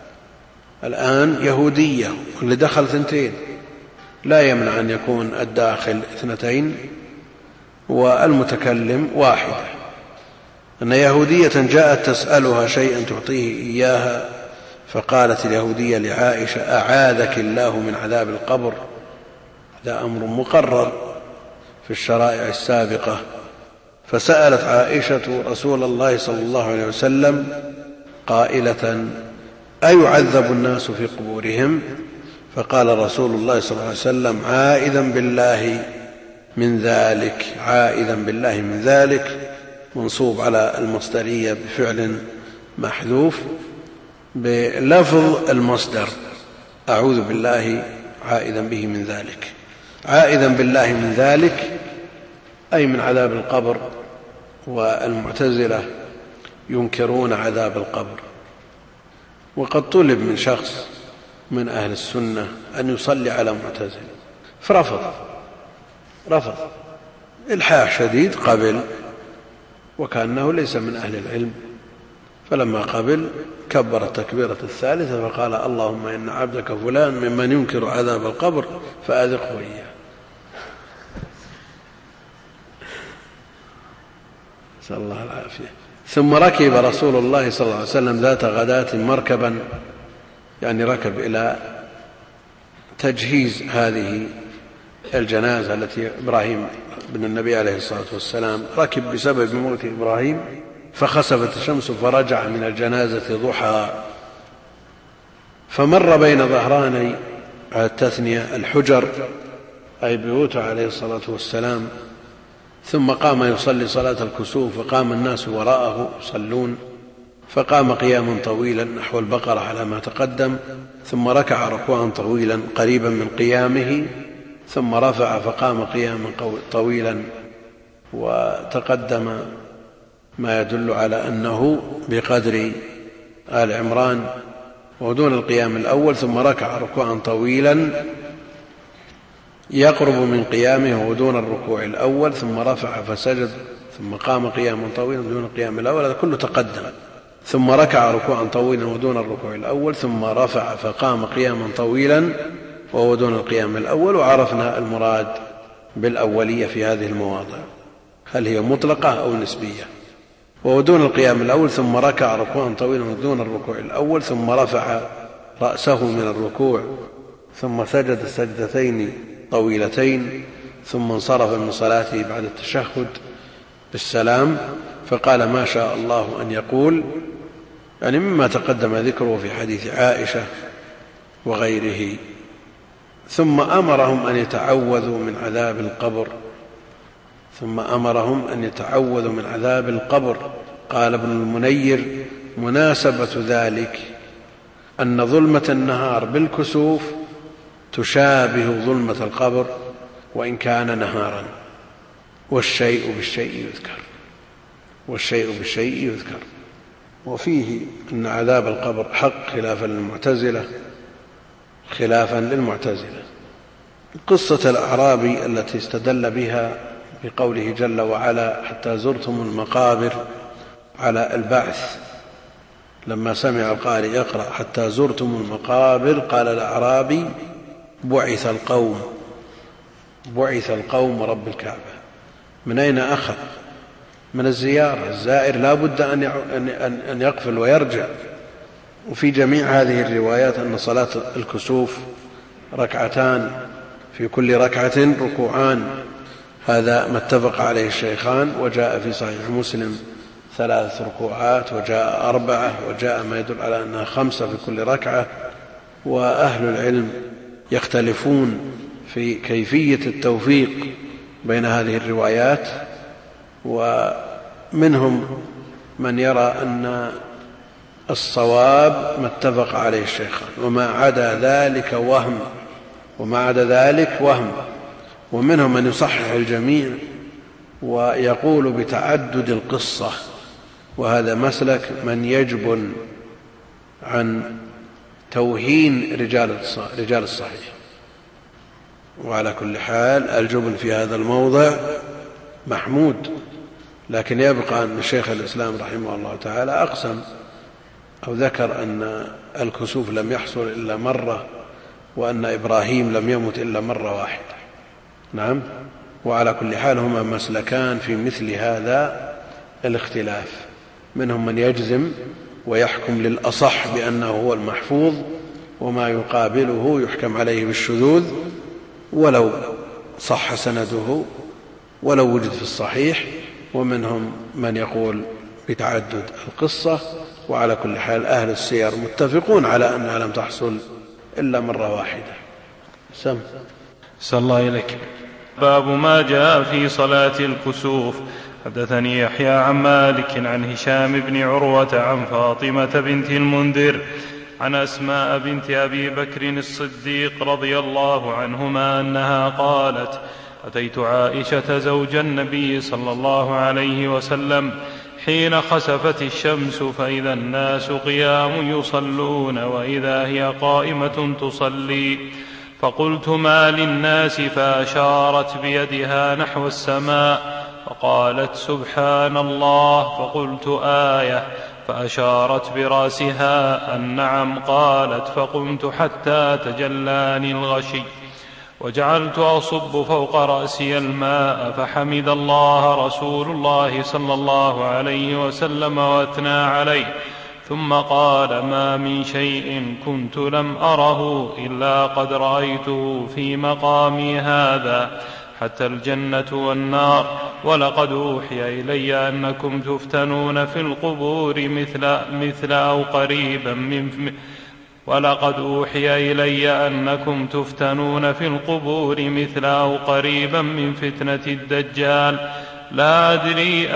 الآن يهودية، واللي دخل ثنتين لا يمنع أن يكون الداخل اثنتين والمتكلم واحدة. أن يهودية جاءت تسألها شيئا تعطيه إياها، فقالت اليهودية لعائشة أعاذك الله من عذاب القبر. هذا أمر مقرر في الشرائع السابقة. فسألت عائشة رسول الله صلى الله عليه وسلم قائلة أيعذب الناس في قبورهم؟ فقال رسول الله صلى الله عليه وسلم عائذا بالله من ذلك. عائذا بالله من ذلك منصوب على المصدرية بفعل محذوف بلفظ المصدر أعوذ بالله عائذا به من ذلك. عائذا بالله من ذلك أي من عذاب القبر، والمعتزلة ينكرون عذاب القبر. وقد طلب من شخص من أهل السنة أن يصلي على معتزل فرفض، إلحاح شديد، قبل وكأنه ليس من أهل العلم، فلما قبل كبر التكبيرة الثالثة فقال: اللهم إن عبدك فلان ممن ينكر عذاب القبر فأذقه إياه. نسأل الله العافية. ثم ركب رسول الله صلى الله عليه وسلم ذات غداة مركبا، يعني ركب إلى تجهيز هذه الجنازة التي إبراهيم بن النبي عليه الصلاة والسلام ركب بسبب موت إبراهيم، فخسفت الشمس فرجع من الجنازة ضحى، فمر بين ظهراني على التثنية الحجر أي بيوته عليه الصلاة والسلام، ثم قام يصلي صلاة الكسوف، فقام الناس وراءه يصلون، فقام قياما طويلا نحو البقرة على ما تقدم، ثم ركع ركوعا طويلا قريبا من قيامه، ثم رفع فقام قياما طويلا، وتقدم ما يدل على أنه بقدر آل عمران ودون القيام الأول، ثم ركع ركوعا طويلا يقرب من قيامه ودون الركوع الأول، ثم رفع فسجد، ثم قام قياما طويلا دون القيام الأول، هذا كله تقدم، ثم ركع ركوعا طويلا ودون الركوع الأول، ثم رفع فقام قياما طويلا وهو دون القيام الأول. وعرفنا المراد بالأولية في هذه المواضع، هل هي مطلقة أو نسبية. وهو دون القيام الأول، ثم ركع ركوعا طويلا دون الركوع الأول، ثم رفع رأسه من الركوع، ثم سجد السجدتين طويلتين، ثم انصرف من صلاته بعد التشهد بالسلام، فقال: ما شاء الله أن يقول، يعني مما تقدم ذكره في حديث عائشة وغيره. ثم أمرهم أن يتعوذوا من عذاب القبر. قال ابن المنير: مناسبة ذلك أن ظلمة النهار بالكسوف تشابه ظلمة القبر وإن كان نهارا، والشيء بالشيء يذكر. وفيه أن عذاب القبر حق خلافا للمعتزلة. قصة الأعرابي التي استدل بها بقوله جل وعلا: حتى زرتم المقابر على البعث، لما سمع القارئ يقرأ حتى زرتم المقابر قال الأعرابي: بعث القوم رب الكعبة. من أين أخذ؟ من الزيارة. الزائر لا بد أن يقفل ويرجع. وفي جميع هذه الروايات أن صلاة الكسوف ركعتان، في كل ركعة ركوعان، هذا ما اتفق عليه الشيخان. وجاء في صحيح مسلم 3 ركوعات، وجاء 4، وجاء ما يدل على أنها 5 في كل ركعة. وأهل العلم يختلفون في كيفية التوفيق بين هذه الروايات، ومنهم من يرى أن الصواب ما اتفق عليه الشيخان، وما عدا ذلك وهم. ومنهم من يصحح الجميع ويقول بتعدد القصة، وهذا مسلك من يجبن عن توهين رجال الصحيح. وعلى كل حال الجبن في هذا الموضع محمود، لكن يبقى أن شيخ الإسلام رحمه الله تعالى أقسم أو ذكر أن الكسوف لم يحصل إلا مرة، وأن إبراهيم لم يمت إلا مرة واحدة. نعم. وعلى كل حال هما مسلكان في مثل هذا الاختلاف، منهم من يجزم ويحكم للأصح بأنه هو المحفوظ، وما يقابله يحكم عليه بالشذوذ ولو صح سنده ولو وجد في الصحيح. ومنهم من يقول بتعدد القصة. وعلى كل حال أهل السير متفقون على أنها لم تحصل إلا مرة واحدة. صلى الله إليك. باب ما جاء في صلاة الكسوف. حدثني يحيى عن مالك عن هشام بن عروة عن فاطمة بنت المنذر عن أسماء بنت أبي بكر الصديق رضي الله عنهما أنها قالت: أتيت عائشة زوج النبي صلى الله عليه وسلم حين خسفت الشمس فإذا الناس قيام يصلون وإذا هي قائمة تصلي، فقلت ما للناس؟ فأشارت بيدها نحو السماء فقالت سبحان الله، فقلت آية، فأشارت برأسها النعم، قالت فقمت حتى تجلاني الغشي وجعلت أصب فوق رأسي الماء، فحمد الله رسول الله صلى الله عليه وسلم وأثنى عليه، ثم قال ما من شيء كنت لم أره إلا قد رأيته في مقامي هذا حتى الجنة والنار، ولقد أوحي إلي أنكم تفتنون في القبور مثل أو قريبا من ولقد أوحي إلي أنكم تفتنون في القبور مثل أو قريبا من فتنة الدجال، لا أدري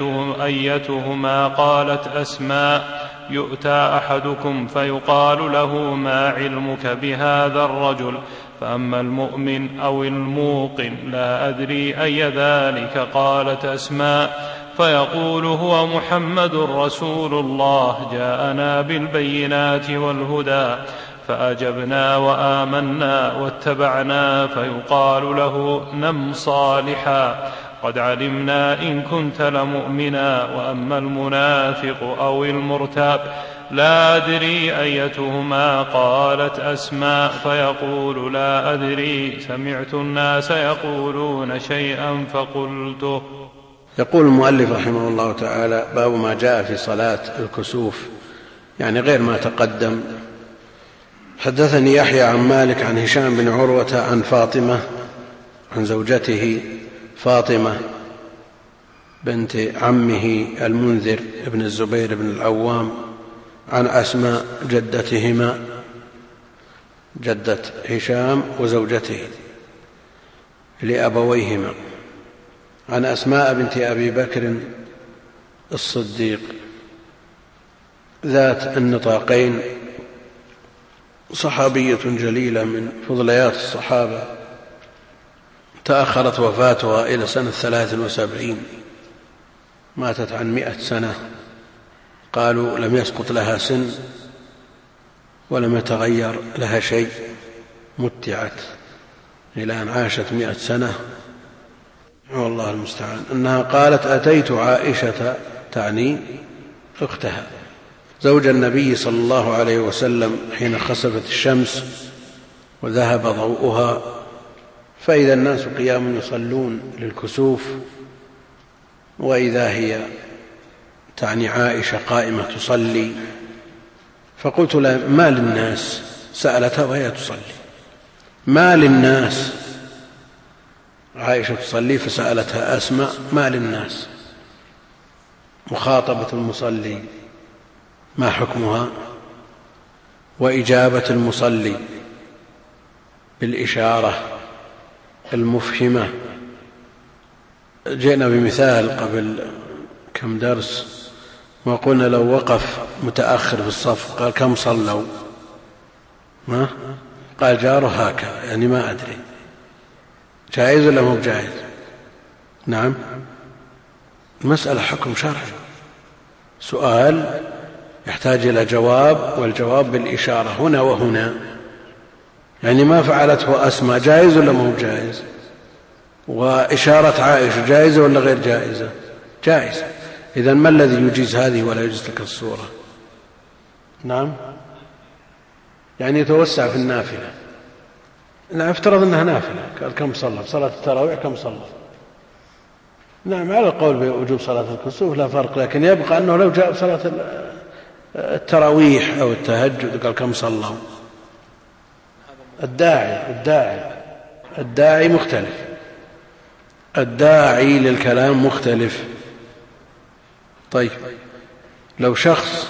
أيتهما. قالت أسماء يؤتى أحدكم فيقال له ما علمك بهذا الرجل، فأما المؤمن أو الموقن لا أدري أي ذلك. قالت أسماء فيقول هو محمد رسول الله جاءنا بالبينات والهدى فأجبنا وآمنا واتبعنا، فيقال له نم صالحا قد علمنا إن كنت لمؤمنا. وأما المنافق أو المرتاب لا أدري أيتهما. قالت أسماء فيقول لا أدري سمعت الناس يقولون شيئا فقلته. يقول المؤلف رحمه الله تعالى باب ما جاء في صلاة الكسوف، يعني غير ما تقدم. حدثني يحيى عن مالك عن هشام بن عروة عن فاطمة عن زوجته فاطمة بنت عمه المنذر بن الزبير بن العوام عن أسماء جدتهما، جدة هشام وزوجته لأبويهما، عن أسماء بنت أبي بكر الصديق ذات النطاقين، صحابية جليلة من فضليات الصحابة، تأخرت وفاتها إلى سنة 73، ماتت عن 100 سنة. قالوا لم يسقط لها سن ولم يتغير لها شيء، متعت إلى أن عاشت 100 سنة، والله المستعان. أنها قالت أتيت عائشة، تعني أختها، زوج النبي صلى الله عليه وسلم حين خسفت الشمس وذهب ضوءها، فإذا الناس قيام يصلون للكسوف، وإذا هي، تعني عائشة، قائمة تصلي. فقلت لها ما للناس؟ سألتها وهي تصلي، ما للناس؟ عائشة تصلي فسألتها أسماء ما للناس؟ مخاطبة المصلي ما حكمها؟ وإجابة المصلي بالإشارة المفهمة. جئنا بمثال قبل كم درس وقلنا لو وقف متأخر في الصف قال كم صلوا؟ ما قال جاره هكذا، يعني ما أدري، جائز ولا مو جائز؟ نعم، المسألة حكم شرعي، سؤال يحتاج إلى جواب، والجواب بالإشارة هنا وهنا. يعني ما فعلته أسماء جائز ولا مو جائز؟ وإشارة عائشة جائزة ولا غير جائزة؟ جائزة. إذن ما الذي يجيز هذه ولا يجيز تلك الصورة؟ نعم، يعني يتوسع في النافلة. نعم، افترض أنها نافلة، قال كم صلى صلاة التراويح كم صلى؟ نعم، على القول بوجوب صلاة الكسوف لا فرق، لكن يبقى أنه لو جاء صلاة التراويح أو التهجد قال كم صلوا؟ الداعي مختلف، الداعي للكلام مختلف. طيب، لو شخص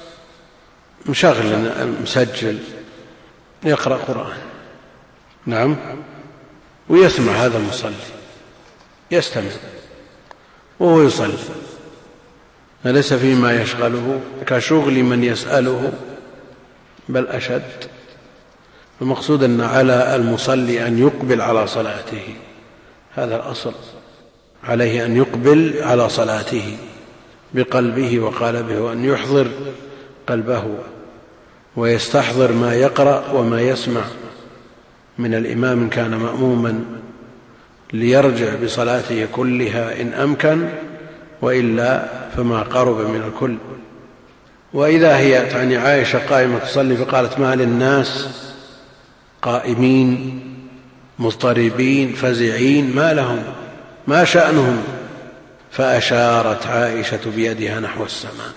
مشغل مسجل يقرأ قرآن، نعم، ويسمع هذا المصلي، يستمع وهو يصلي، فليس فيما يشغله كشغل من يسأله، بل أشد. المقصود أن على المصلي أن يقبل على صلاته، هذا الأصل. عليه أن يقبل على صلاته بقلبه وقالبه، وأن يحضر قلبه ويستحضر ما يقرأ وما يسمع من الإمام إن كان مأموما، ليرجع بصلاته كلها إن أمكن، وإلا فما قرب من الكل. وإذا هي تعني عائشة قائمة تصلي فقالت: ما للناس قائمين مضطربين فزعين، ما لهم، ما شأنهم؟ فأشارت عائشة بيدها نحو السماء،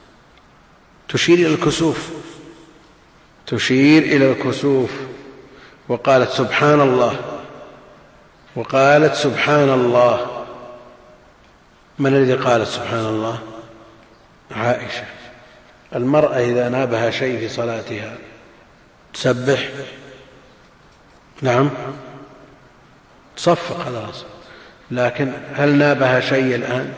تشير إلى الكسوف، وقالت: سبحان الله. من الذي قالت سبحان الله؟ عائشة. المرأة إذا نابها شيء في صلاتها تسبح، نعم، تصفق، هذا الأصل. لكن هل نابها شيء الآن؟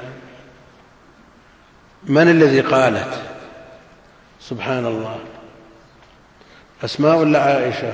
من الذي قالت سبحان الله؟ أسماء ولا عائشة؟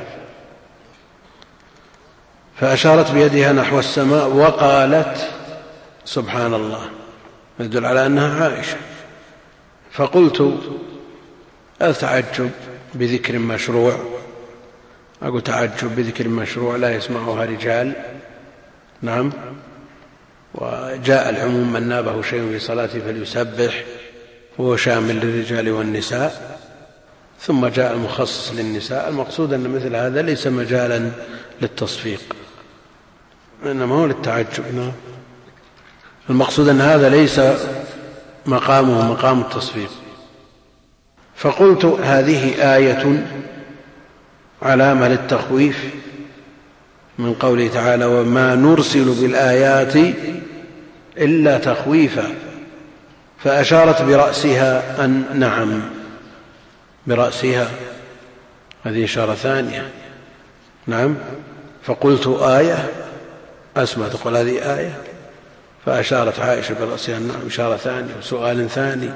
فأشارت بيدها نحو السماء وقالت سبحان الله، يدل على أنها عائشة. فقلت: أتعجب بذكر مشروع؟ أقول تعجب بذكر مشروع لا يسمعها رجال، نعم، وجاء العموم: من نابه شيء في صلاته فليسبح، وهو شامل للرجال والنساء. ثم جاء المخصص للنساء. المقصود أن مثل هذا ليس مجالا للتصفيق، إنما هو للتعجب. المقصود أن هذا ليس مقامه مقام التصفيق. فقلت: هذه آية علامة للتخويف من قوله تعالى: وما نرسل بالآيات إلا تخويفا. فأشارت برأسها أن نعم، برأسها، هذه إشارة ثانية، نعم. فقلت: آية؟ أسمع تقول هذه آية. فأشارت عائشة برأسها نعم، إشارة ثانية وسؤال ثاني.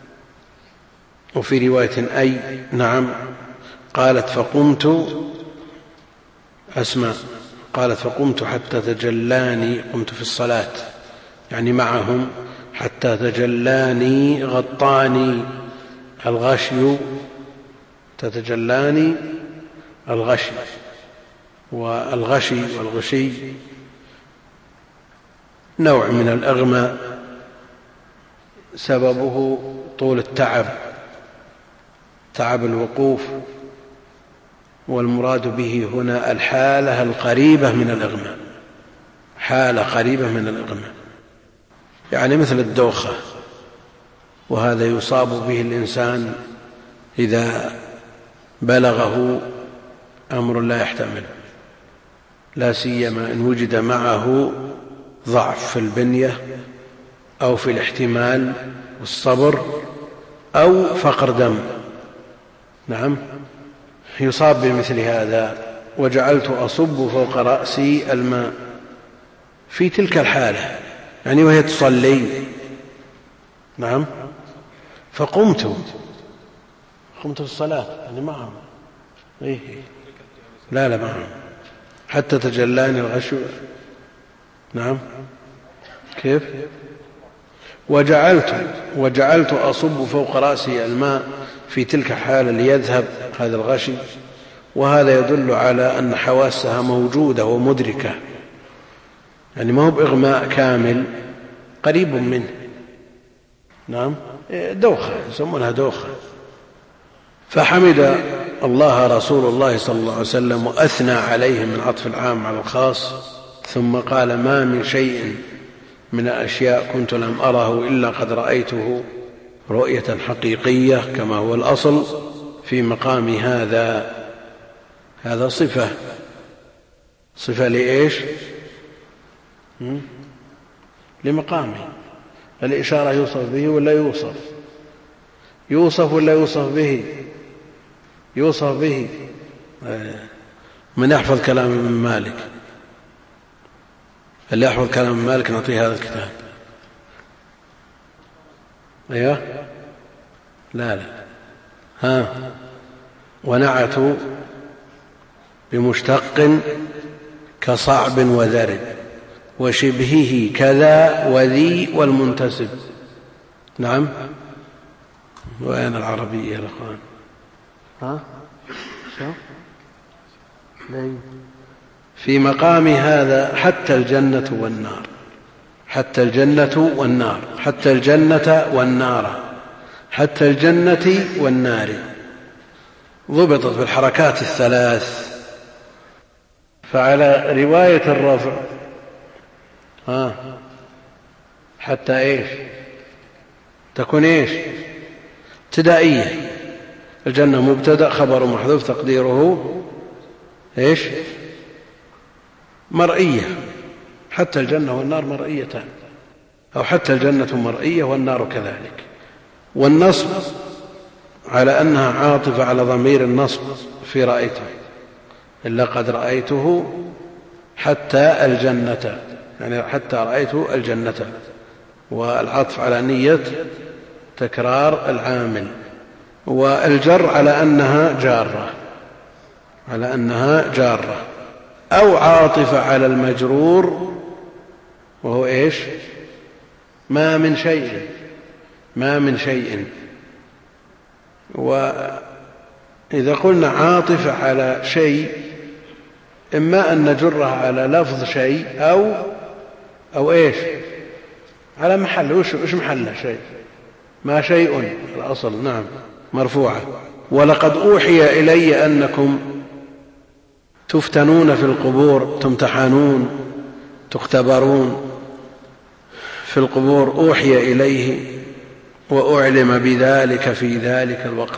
وفي رواية أي نعم. قالت: فقمت، أسمع، قالت: فقمت حتى تجلاني، قمت في الصلاة يعني معهم، حتى تجلاني غطاني الغشي، تتجلاني الغشي، والغشي والغشي نوع من الإغماء سببه طول التعب، تعب الوقوف، والمراد به هنا الحالة القريبة من الإغماء، حالة قريبة من الإغماء، يعني مثل الدوخة، وهذا يصاب به الإنسان إذا بلغه أمر لا يحتمل، لا سيما إن وجد معه ضعف في البنية أو في الاحتمال والصبر أو فقر دم، نعم، يصاب بمثل هذا. وجعلت أصب فوق رأسي الماء في تلك الحالة، يعني وهي تصلي، نعم. فقمت في الصلاة يعني معهم، لا معهم، حتى تجلاني الغشو، نعم. كيف؟ وجعلت أصب فوق رأسي الماء في تلك الحالة ليذهب هذا الغشي. وهذا يدل على أن حواسها موجودة ومدركة، يعني ما هو بإغماء كامل، قريب منه، نعم، دوخة، يسمونها دوخة. فحمد الله رسول الله صلى الله عليه وسلم وأثنى عليه من عطف العام على الخاص، ثم قال: ما من شيء من الأشياء كنت لم أره إلا قد رأيته رؤية حقيقية كما هو الأصل في مقام هذا. هذا صفة لإيش؟ لمقامه. الإشارة يوصف به ولا يوصف ولا يوصف به؟ يوصف به. من يحفظ كلام ابن مالك؟ اللي يحفظ كلام ابن مالك نعطيه هذا الكتاب. ايوه، لا ونعت بمشتق كصعب وذرب، وشبهه كذا وذي والمنتسب. نعم. وأين العربية يا أخوان؟ في مقام هذا حتى الجنة والنار، حتى الجنة والنار، حتى الجنة والنار، حتى الجنة والنار، ضبطت بالحركات الثلاث. فعلى رواية الرفع حتى ايش تكون ايش ابتدائية. الجنة مبتدأ خبر محذوف تقديره ايش مرئية. حتى الجنة والنار مرئيتان، أو حتى الجنة مرئية والنار كذلك. والنصب على أنها عاطفة على ضمير النصب في رأيته، إلا قد رأيته حتى الجنة، يعني حتى رأيته الجنة، والعطف على نية تكرار العامل. والجر على أنها جارة، على أنها جارة، أو عاطفة على المجرور وهو إيش ما من شيء، ما من شيء. وإذا قلنا عاطفة على شيء إما أن نجرها على لفظ شيء أو إيش على محل. وش محله شيء ما شيء الأصل. نعم مرفوعة. ولقد أوحي إلي أنكم تفتنون في القبور، تمتحنون، تختبرون في القبور. أوحي إليه وأعلم بذلك في ذلك الوقت،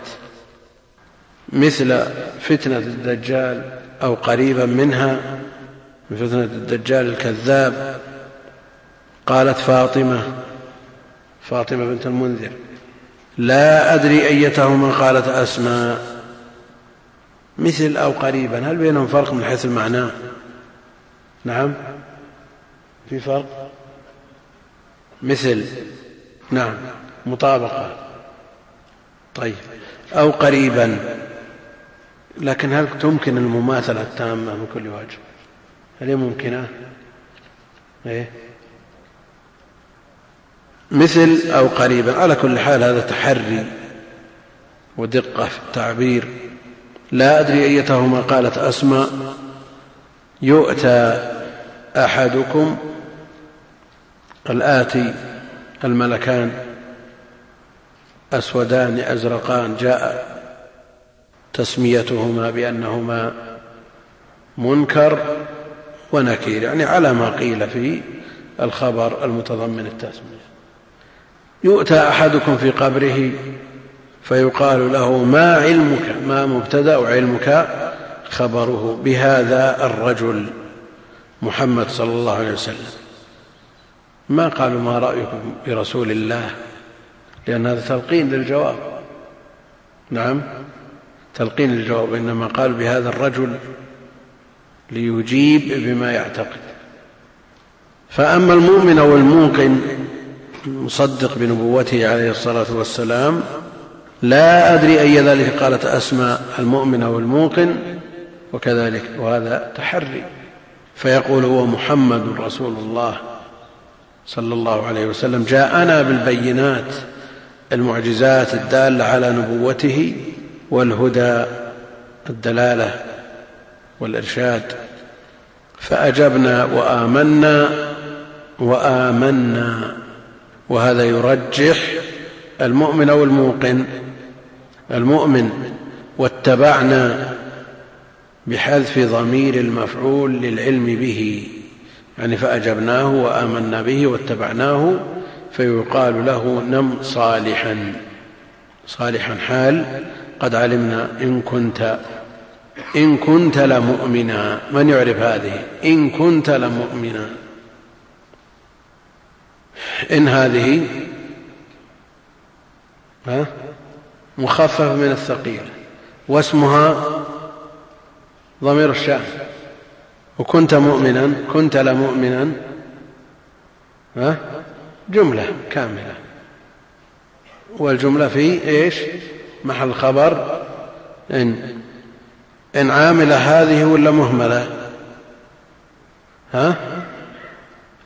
مثل فتنة الدجال أو قريبا منها من فتنة الدجال الكذاب. قالت فاطمة بنت المنذر لا أدري أيتهما قالت أسماء. مثل أو قريبا، هل بينهم فرق من حيث المعنى؟ نعم في فرق. مثل نعم مطابقة. طيب أو قريبا، لكن هل تمكن المماثلة التامة من كل وجه؟ هل هي ممكنة؟ إيه؟ مثل أو قريبا. على كل حال هذا تحري ودقة في التعبير. لا أدري أيتهما قالت أسماء. يؤتى أحدكم، الآتي الملكان أسودان أزرقان، جاء تسميتهما بأنهما منكر ونكير، يعني على ما قيل في الخبر المتضمن التسمية. يؤتى أحدكم في قبره فيقال له ما علمك، ما مبتدأ وعلمك خبره، بهذا الرجل محمد صلى الله عليه وسلم. ما قالوا ما رأيكم برسول الله، لأن هذا تلقين للجواب. نعم تلقين للجواب، إنما قالوا بهذا الرجل ليجيب بما يعتقد. فأما المؤمن والموقن مصدق بنبوته عليه الصلاة والسلام، لا أدري أي ذلك قالت أسماء. المؤمن والموقن وكذلك، وهذا تحري. فيقول هو محمد رسول الله صلى الله عليه وسلم جاءنا بالبينات المعجزات الدالة على نبوته والهدى الدلالة والإرشاد، فأجبنا وآمنا. وهذا يرجح المؤمن والموقن. المؤمن واتبعنا بحذف ضمير المفعول للعلم به، يعني فأجبناه وآمنا به واتبعناه، فيقال له نم صالحا حال قد علمنا إن كنت لمؤمنا. من يعرف هذه؟ إن كنت لمؤمنا. إن هذه مخفف من الثقيل، واسمها ضمير الشأن. وكنت مؤمنا، كنت لمؤمنا جملة كاملة، والجملة في إيش محل خبر إن عاملة هذه ولا مهملة؟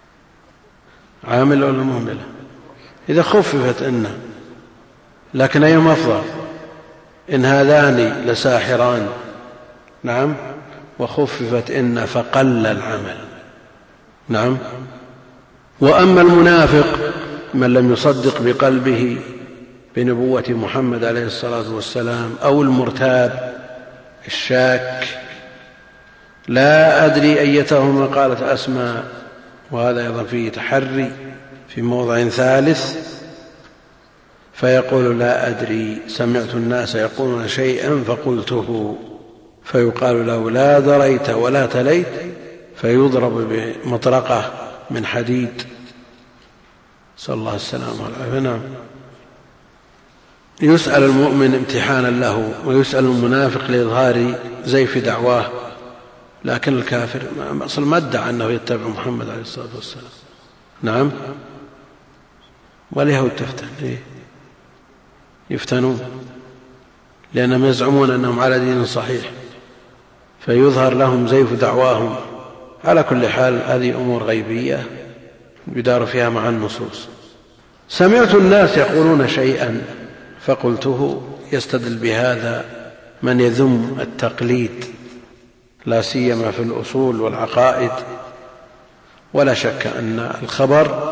عامل ولا مهملة؟ إذا خففت إن، لكن أيهما أفضل؟ إن هذان لساحران، نعم، وخففت إن فقل العمل، نعم. وأما المنافق من لم يصدق بقلبه بنبوة محمد عليه الصلاة والسلام، أو المرتاب الشاك، لا أدري أيتهما قالت أسماء، وهذا أيضا فيه تحري في موضع ثالث، فيقول لا أدري، سمعت الناس يقولون شيئا فقلته، فيقال له لا دريت ولا تليت، فيضرب بمطرقة من حديد، صلى الله السلامة والعافية. نعم. يسأل المؤمن امتحانا له، ويسأل المنافق لإظهار زيف دعواه، لكن الكافر أصلا ما ادعى أنه يتبع محمد عليه الصلاة والسلام، نعم. واليهود تفتن، يفتنون لأنهم يزعمون أنهم على دين صحيح، فيظهر لهم زيف دعواهم. على كل حال هذه أمور غيبية يدار فيها مع النصوص. سمعت الناس يقولون شيئا فقلته، يستدل بهذا من يذم التقليد، لا سيما في الأصول والعقائد. ولا شك أن الخبر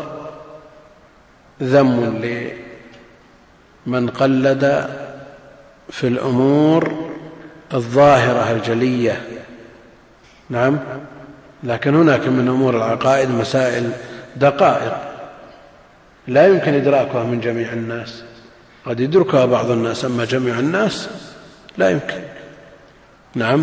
ذم لمن قلد في الأمور الظاهرة الجلية، نعم. لكن هناك من أمور العقائد مسائل دقائق لا يمكن إدراكها من جميع الناس، قد يدركها بعض الناس، أما جميع الناس لا يمكن، نعم.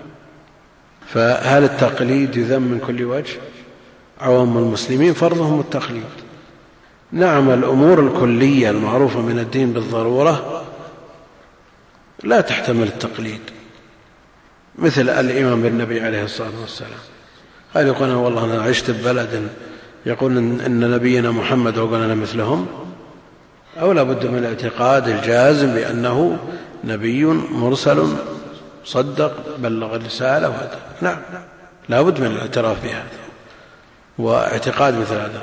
فهل التقليد يذم من كل وجه؟ عوام المسلمين فرضهم التقليد، نعم. الأمور الكلية المعروفة من الدين بالضرورة لا تحتمل التقليد، مثل الإيمان بالنبي عليه الصلاة والسلام. قال يقول والله أنا عشت ببلد يقول إن نبينا محمد وقلنا مثلهم، أو لا بد من الاعتقاد الجازم بأنه نبي مرسل صدق بلغ الرسالة وهذا، نعم، لا بد من الاعتراف بهذا واعتقاد مثل هذا،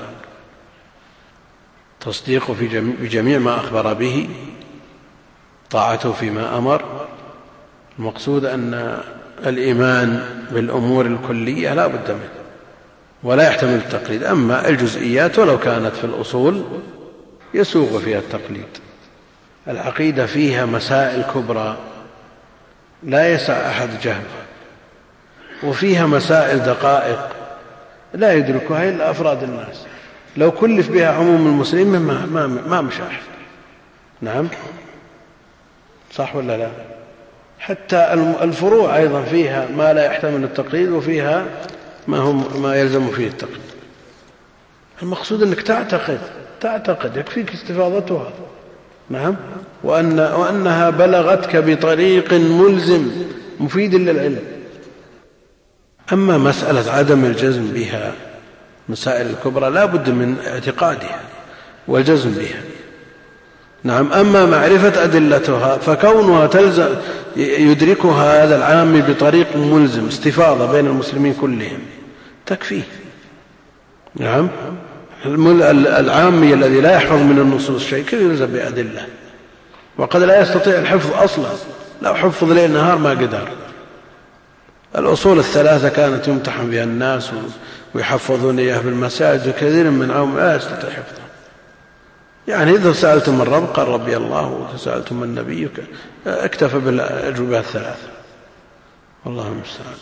تصديقه بجميع ما أخبر به، طاعته فيما أمر. المقصود أن الإيمان بالأمور الكلية لا بد منه ولا يحتمل التقليد. أما الجزئيات ولو كانت في الأصول يسوغ فيها التقليد. العقيدة فيها مسائل كبرى لا يسع أحد جهلها، وفيها مسائل دقائق لا يدركها إلا أفراد الناس، لو كلف بها عموم المسلمين ما مشاح، نعم، صح ولا لا؟ حتى الفروع أيضا فيها ما لا يحتمل التقليد، وفيها ما يلزم فيه التقليد. المقصود أنك تعتقد يكفيك استفاضتها، نعم، وأنها بلغتك بطريق ملزم مفيد للعلم. أما مسألة عدم الجزم بها، مسائل الكبرى لا بد من اعتقادها والجزم بها، نعم. أما معرفة أدلتها فكونها يدركها هذا العام بطريق ملزم استفاضة بين المسلمين كلهم تكفيه، نعم. العامي الذي لا يحفظ من النصوص شيء كيف يلزم بأدلة؟ وقد لا يستطيع الحفظ أصلا، لو حفظ ليل نهار ما قدر. الأصول الثلاثة كانت يمتحن بها الناس ويحفظون إياه بالمساجد، وكثير من عام لا يستطيع حفظها. يعني إذا سألتم من رب قال ربي الله، وإذا سألتم من نبيك اكتفى بالأجوبة الثلاثة، والله المستعان.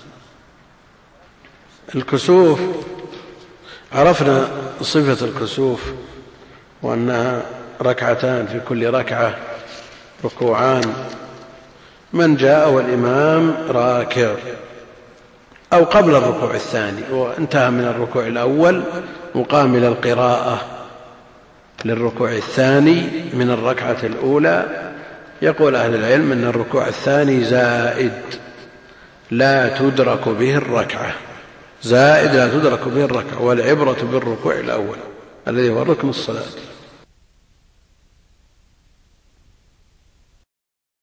الكسوف عرفنا صفة الكسوف، وأنها ركعتان، في كل ركعة ركوعان. من جاء والإمام راكع أو قبل الركوع الثاني وانتهى من الركوع الأول وقام إلى القراءة للركوع الثاني من الركعة الأولى، يقول أهل العلم أن الركوع الثاني زائد لا تدرك به الركعة، زائد لا تدرك به الركعة، والعبرة بالركوع الأول الذي هو ركن الصلاة.